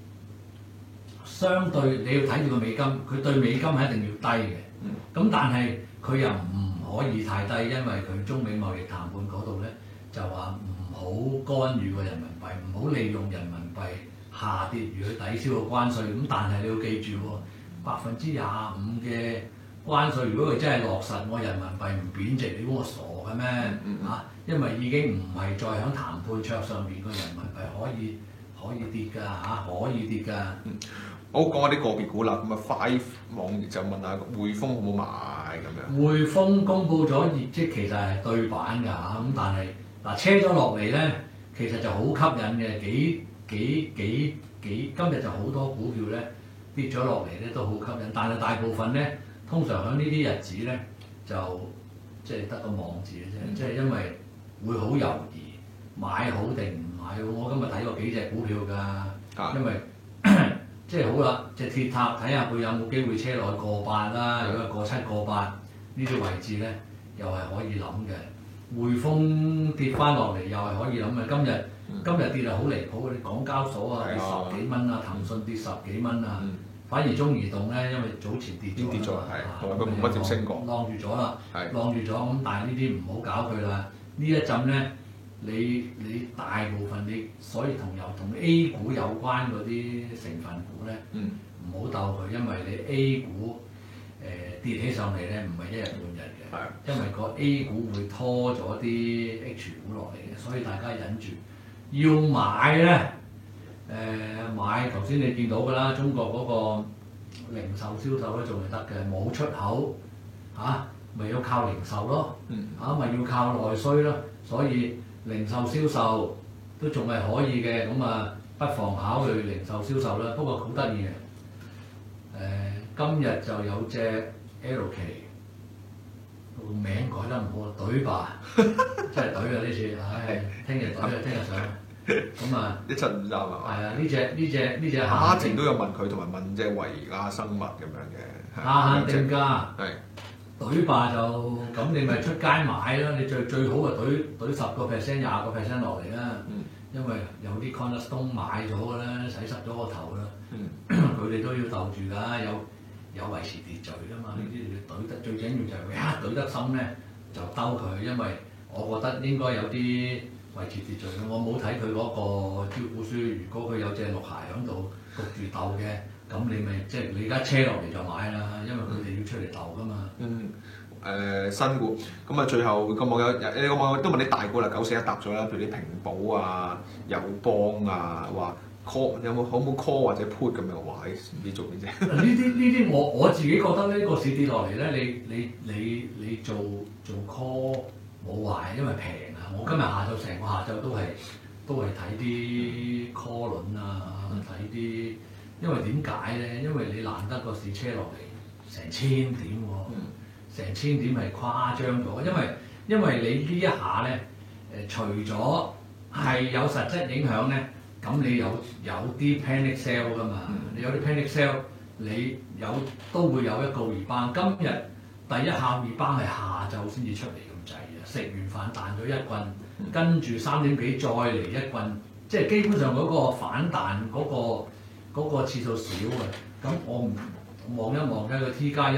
相對你要睇住個美金，佢對美金係一定要低嘅，咁、嗯、但係佢又唔可以太低，因為佢中美貿易談判嗰度咧就話唔好干預個人民幣，唔好利用人民幣下跌而去抵消個關稅。咁但係你要記住喎，百分之廿五嘅關稅，如果佢真係落實，我人民幣唔貶值，你估我傻嘅咩？嚇、嗯嗯啊，因為已經唔係再喺談判桌上邊個人民幣可以可以跌㗎嚇、啊，可以跌㗎。 嗯，好講下啲個別股啦。咁啊，Five 網頁就問下匯豐好唔好買咁樣？ 匯豐公布咗業績，其實係對版㗎嚇，咁但係。嗱，車咗落嚟咧，其實就好吸引嘅，幾幾幾幾，今日就好多股票咧跌咗落嚟咧都好吸引，但係大部分咧通常喺呢啲日子咧就即係得個望字嘅啫，嗯、即係因為會好猶豫買好定唔買。我今日睇過幾隻股票㗎，啊、因為即係好啦，隻鐵塔睇下佢有冇機會車落去過八啦，如果係過七過八呢啲位置咧，又係可以諗嘅。匯豐跌翻落嚟又係可以諗嘅，今日、嗯、今日跌係好離譜嘅，啲港交所啊跌十幾蚊啊，騰訊跌十幾蚊啊，嗯、反而中移動咧，因為早前跌咗，跌咗係，同埋佢冇乜點升過，晾住咗啦，晾住咗咁，但係呢啲唔好搞佢啦。呢一陣咧，你你大部分你所以同由同 A 股有關嗰啲成分股咧，唔好鬥佢，因為你 A 股誒、呃、跌起上嚟咧，唔係一日半日嘅。因為個 A 股會拖咗啲 H 股落嚟嘅，所以大家忍住。要買咧，誒、呃、買頭先你見到㗎啦，中國嗰個零售銷售咧仲係得嘅，冇出口嚇，咪、啊、要靠零售咯，嚇咪、嗯啊、要靠內需咯，所以零售銷售都仲係可以嘅，咁啊不妨考慮零售銷售啦。不過好得意嘅，誒、呃、今日就有隻 L K。個名改得唔好啊，隊吧，真係隊啊呢次，唉，聽日隊啊，聽日上，咁啊， 一七五三啊， 係啊，呢隻呢隻呢隻下前都有問佢，同埋問隻維亞生物咁樣嘅， 下限定價， 係隊吧就咁，你咪出街買啦，你最最好啊隊隊十個 percent 廿個 percent 落嚟啦，嗯、因為有啲 cornerstone 買咗㗎啦，洗濕咗個頭啦，佢哋、嗯、都要鬥住㗎，有。有維持秩序㗎嘛？呢啲你懟得最緊要就係一懟得深咧，就兜佢。因為我覺得應該有啲維持秩序嘅。我冇睇佢嗰個招股書，如果佢有隻綠鞋喺度焗住鬥嘅，咁你咪即係你而家車落嚟就買啦，因為佢哋要出嚟鬥㗎嘛。嗯。 誒、呃、新股咁啊，最後個網友誒個網友都問啲大股啦，九四一答咗啦，譬如啲平保啊、友邦啊，話。call 有冇可唔可 call 或者 put 咁樣話？你做咩啫？ 呢啲呢啲我我自己覺得呢個市跌落嚟咧，你你你你做做 call 冇壞，因為平啊！我今日下晝成個下晝都係都係睇啲 call 輪啊，睇啲，因為點解咧？因為你難得個市車落嚟成千點喎，成千點係誇張咗，因為因為你呢一下咧誒，除咗係有實質影響咧。咁你有有啲 panic sell 㗎嘛？嗯、你有啲 panic sell，你有都會有一個 rebound。今日第一下 rebound 係下晝先至出嚟咁滯嘅，食完飯彈咗一棍，嗯、跟住三點幾再嚟一棍，即係基本上嗰個反彈嗰、嗰個嗰個次數少嘅。咁我唔望一望睇個 T 加一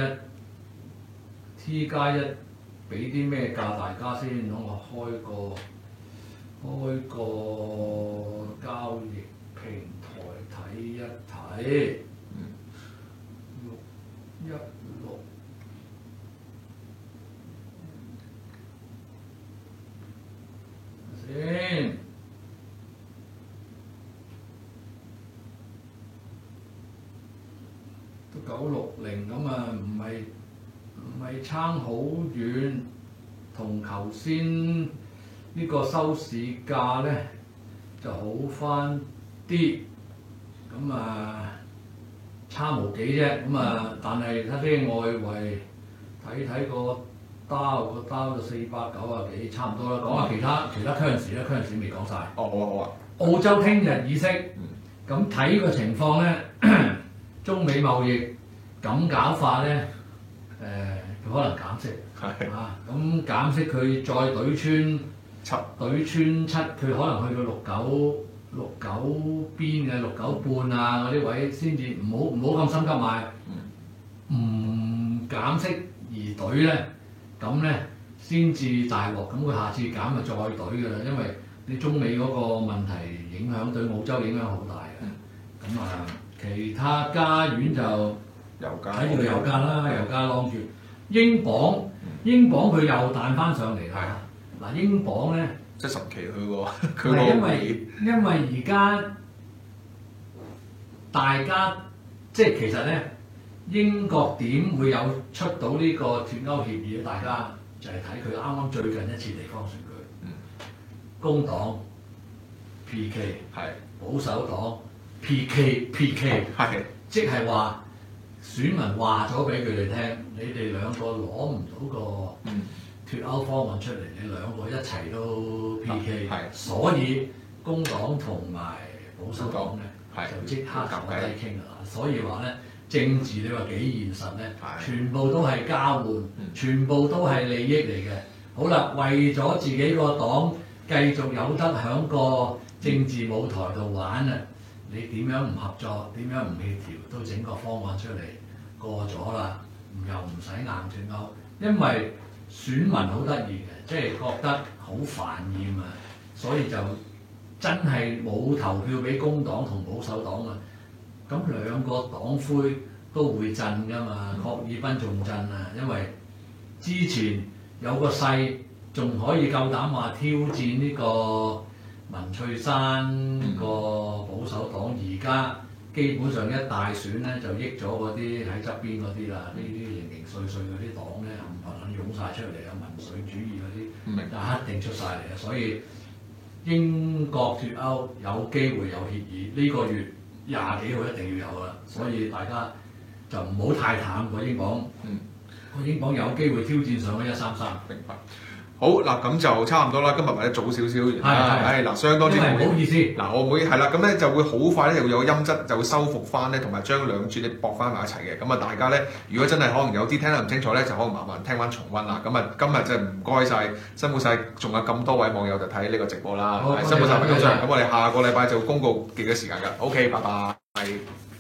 T 加一俾啲咩價大家先，等我開個。開個交易平台睇一睇，六一六先， 九六零咁啊，唔係唔係差好遠，同頭先呢個收市價咧就好翻啲，咁啊差無幾啫，咁啊但係睇啲外圍，睇睇個刀個刀就四百九啊幾，差唔多啦。講下其他其他 currency 咧，currency 未講晒。 哦，好啊好啊。 澳洲聽日議息，咁睇個情況咧，中美貿易咁搞法咧，誒、呃、佢可能減息， 係啊，咁減息佢再懟穿七， 懟穿七，佢可能去到六九六九邊嘅六九半啊嗰啲位先至，唔好唔好咁心急買，唔減息而懟咧，咁咧先至大鑊，咁佢下次減就再懟㗎啦，因為你中美嗰個問題影響對澳洲影響好大嘅，咁啊、嗯、其他加元就油價睇住個油價啦，油價晾住，英鎊英鎊佢又彈翻上嚟啦，嗱英鎊咧。 即係神奇佢個佢係因個為因為而家大家即係其實咧，英國點會有出到呢個脱歐協議咧？大家就係睇佢啱啱最近一次地方選舉， 嗯、 工黨 P K 係保守黨 P K P K 係， 即係話選民話咗俾佢哋聽，你哋兩個攞唔到個。 嗯脱歐方案出嚟，你兩個一齊都 P K， 係所以工黨同埋保守黨咧係就即刻坐低係傾啦。所以話咧，政治你話幾現實咧， 係全部都係交換， 嗯全部都係利益嚟嘅。好啦，為咗自己個黨繼續有得喺個政治舞台度玩啊，你點樣唔合作，點樣唔協調，都整個方案出嚟過咗啦，又唔使硬脱歐，因為選民好得意嘅，即係覺得好煩厭啊，所以就真係冇投票俾工黨同保守黨啊。咁兩個黨魁都會震㗎嘛，郝爾彬仲震啊，因為之前有個勢仲可以夠膽話挑戰呢個文翠珊個保守黨，而家基本上一大選咧就益咗嗰啲喺側邊嗰啲啦，呢啲零零碎碎嗰啲黨咧冚唪唥湧晒出嚟啊，民粹主義嗰啲就一定出晒嚟啊，所以英國脱歐有機會有協議，呢、這個月廿幾號一定要有噶啦，所以大家就唔好太淡個英鎊， 嗯， 個英鎊有機會挑戰上去一三三。 明白。好嗱，咁就差唔多啦。今日或者早少少， 係係嗱，相當之唔好意思。 嗱，我妹係啦，咁咧就會好快咧，就會有音質就會修復翻咧，同埋將兩轉咧駁翻埋一齊嘅。咁啊，大家咧，如果真係可能有啲聽得唔清楚咧，就可能麻煩聽翻重溫啦。咁啊，今日真係唔該晒，辛苦晒，仲有咁多位網友就睇呢個直播啦，辛苦晒，咁上，咁我哋下個禮拜就公告幾個時間㗎。OK，拜拜。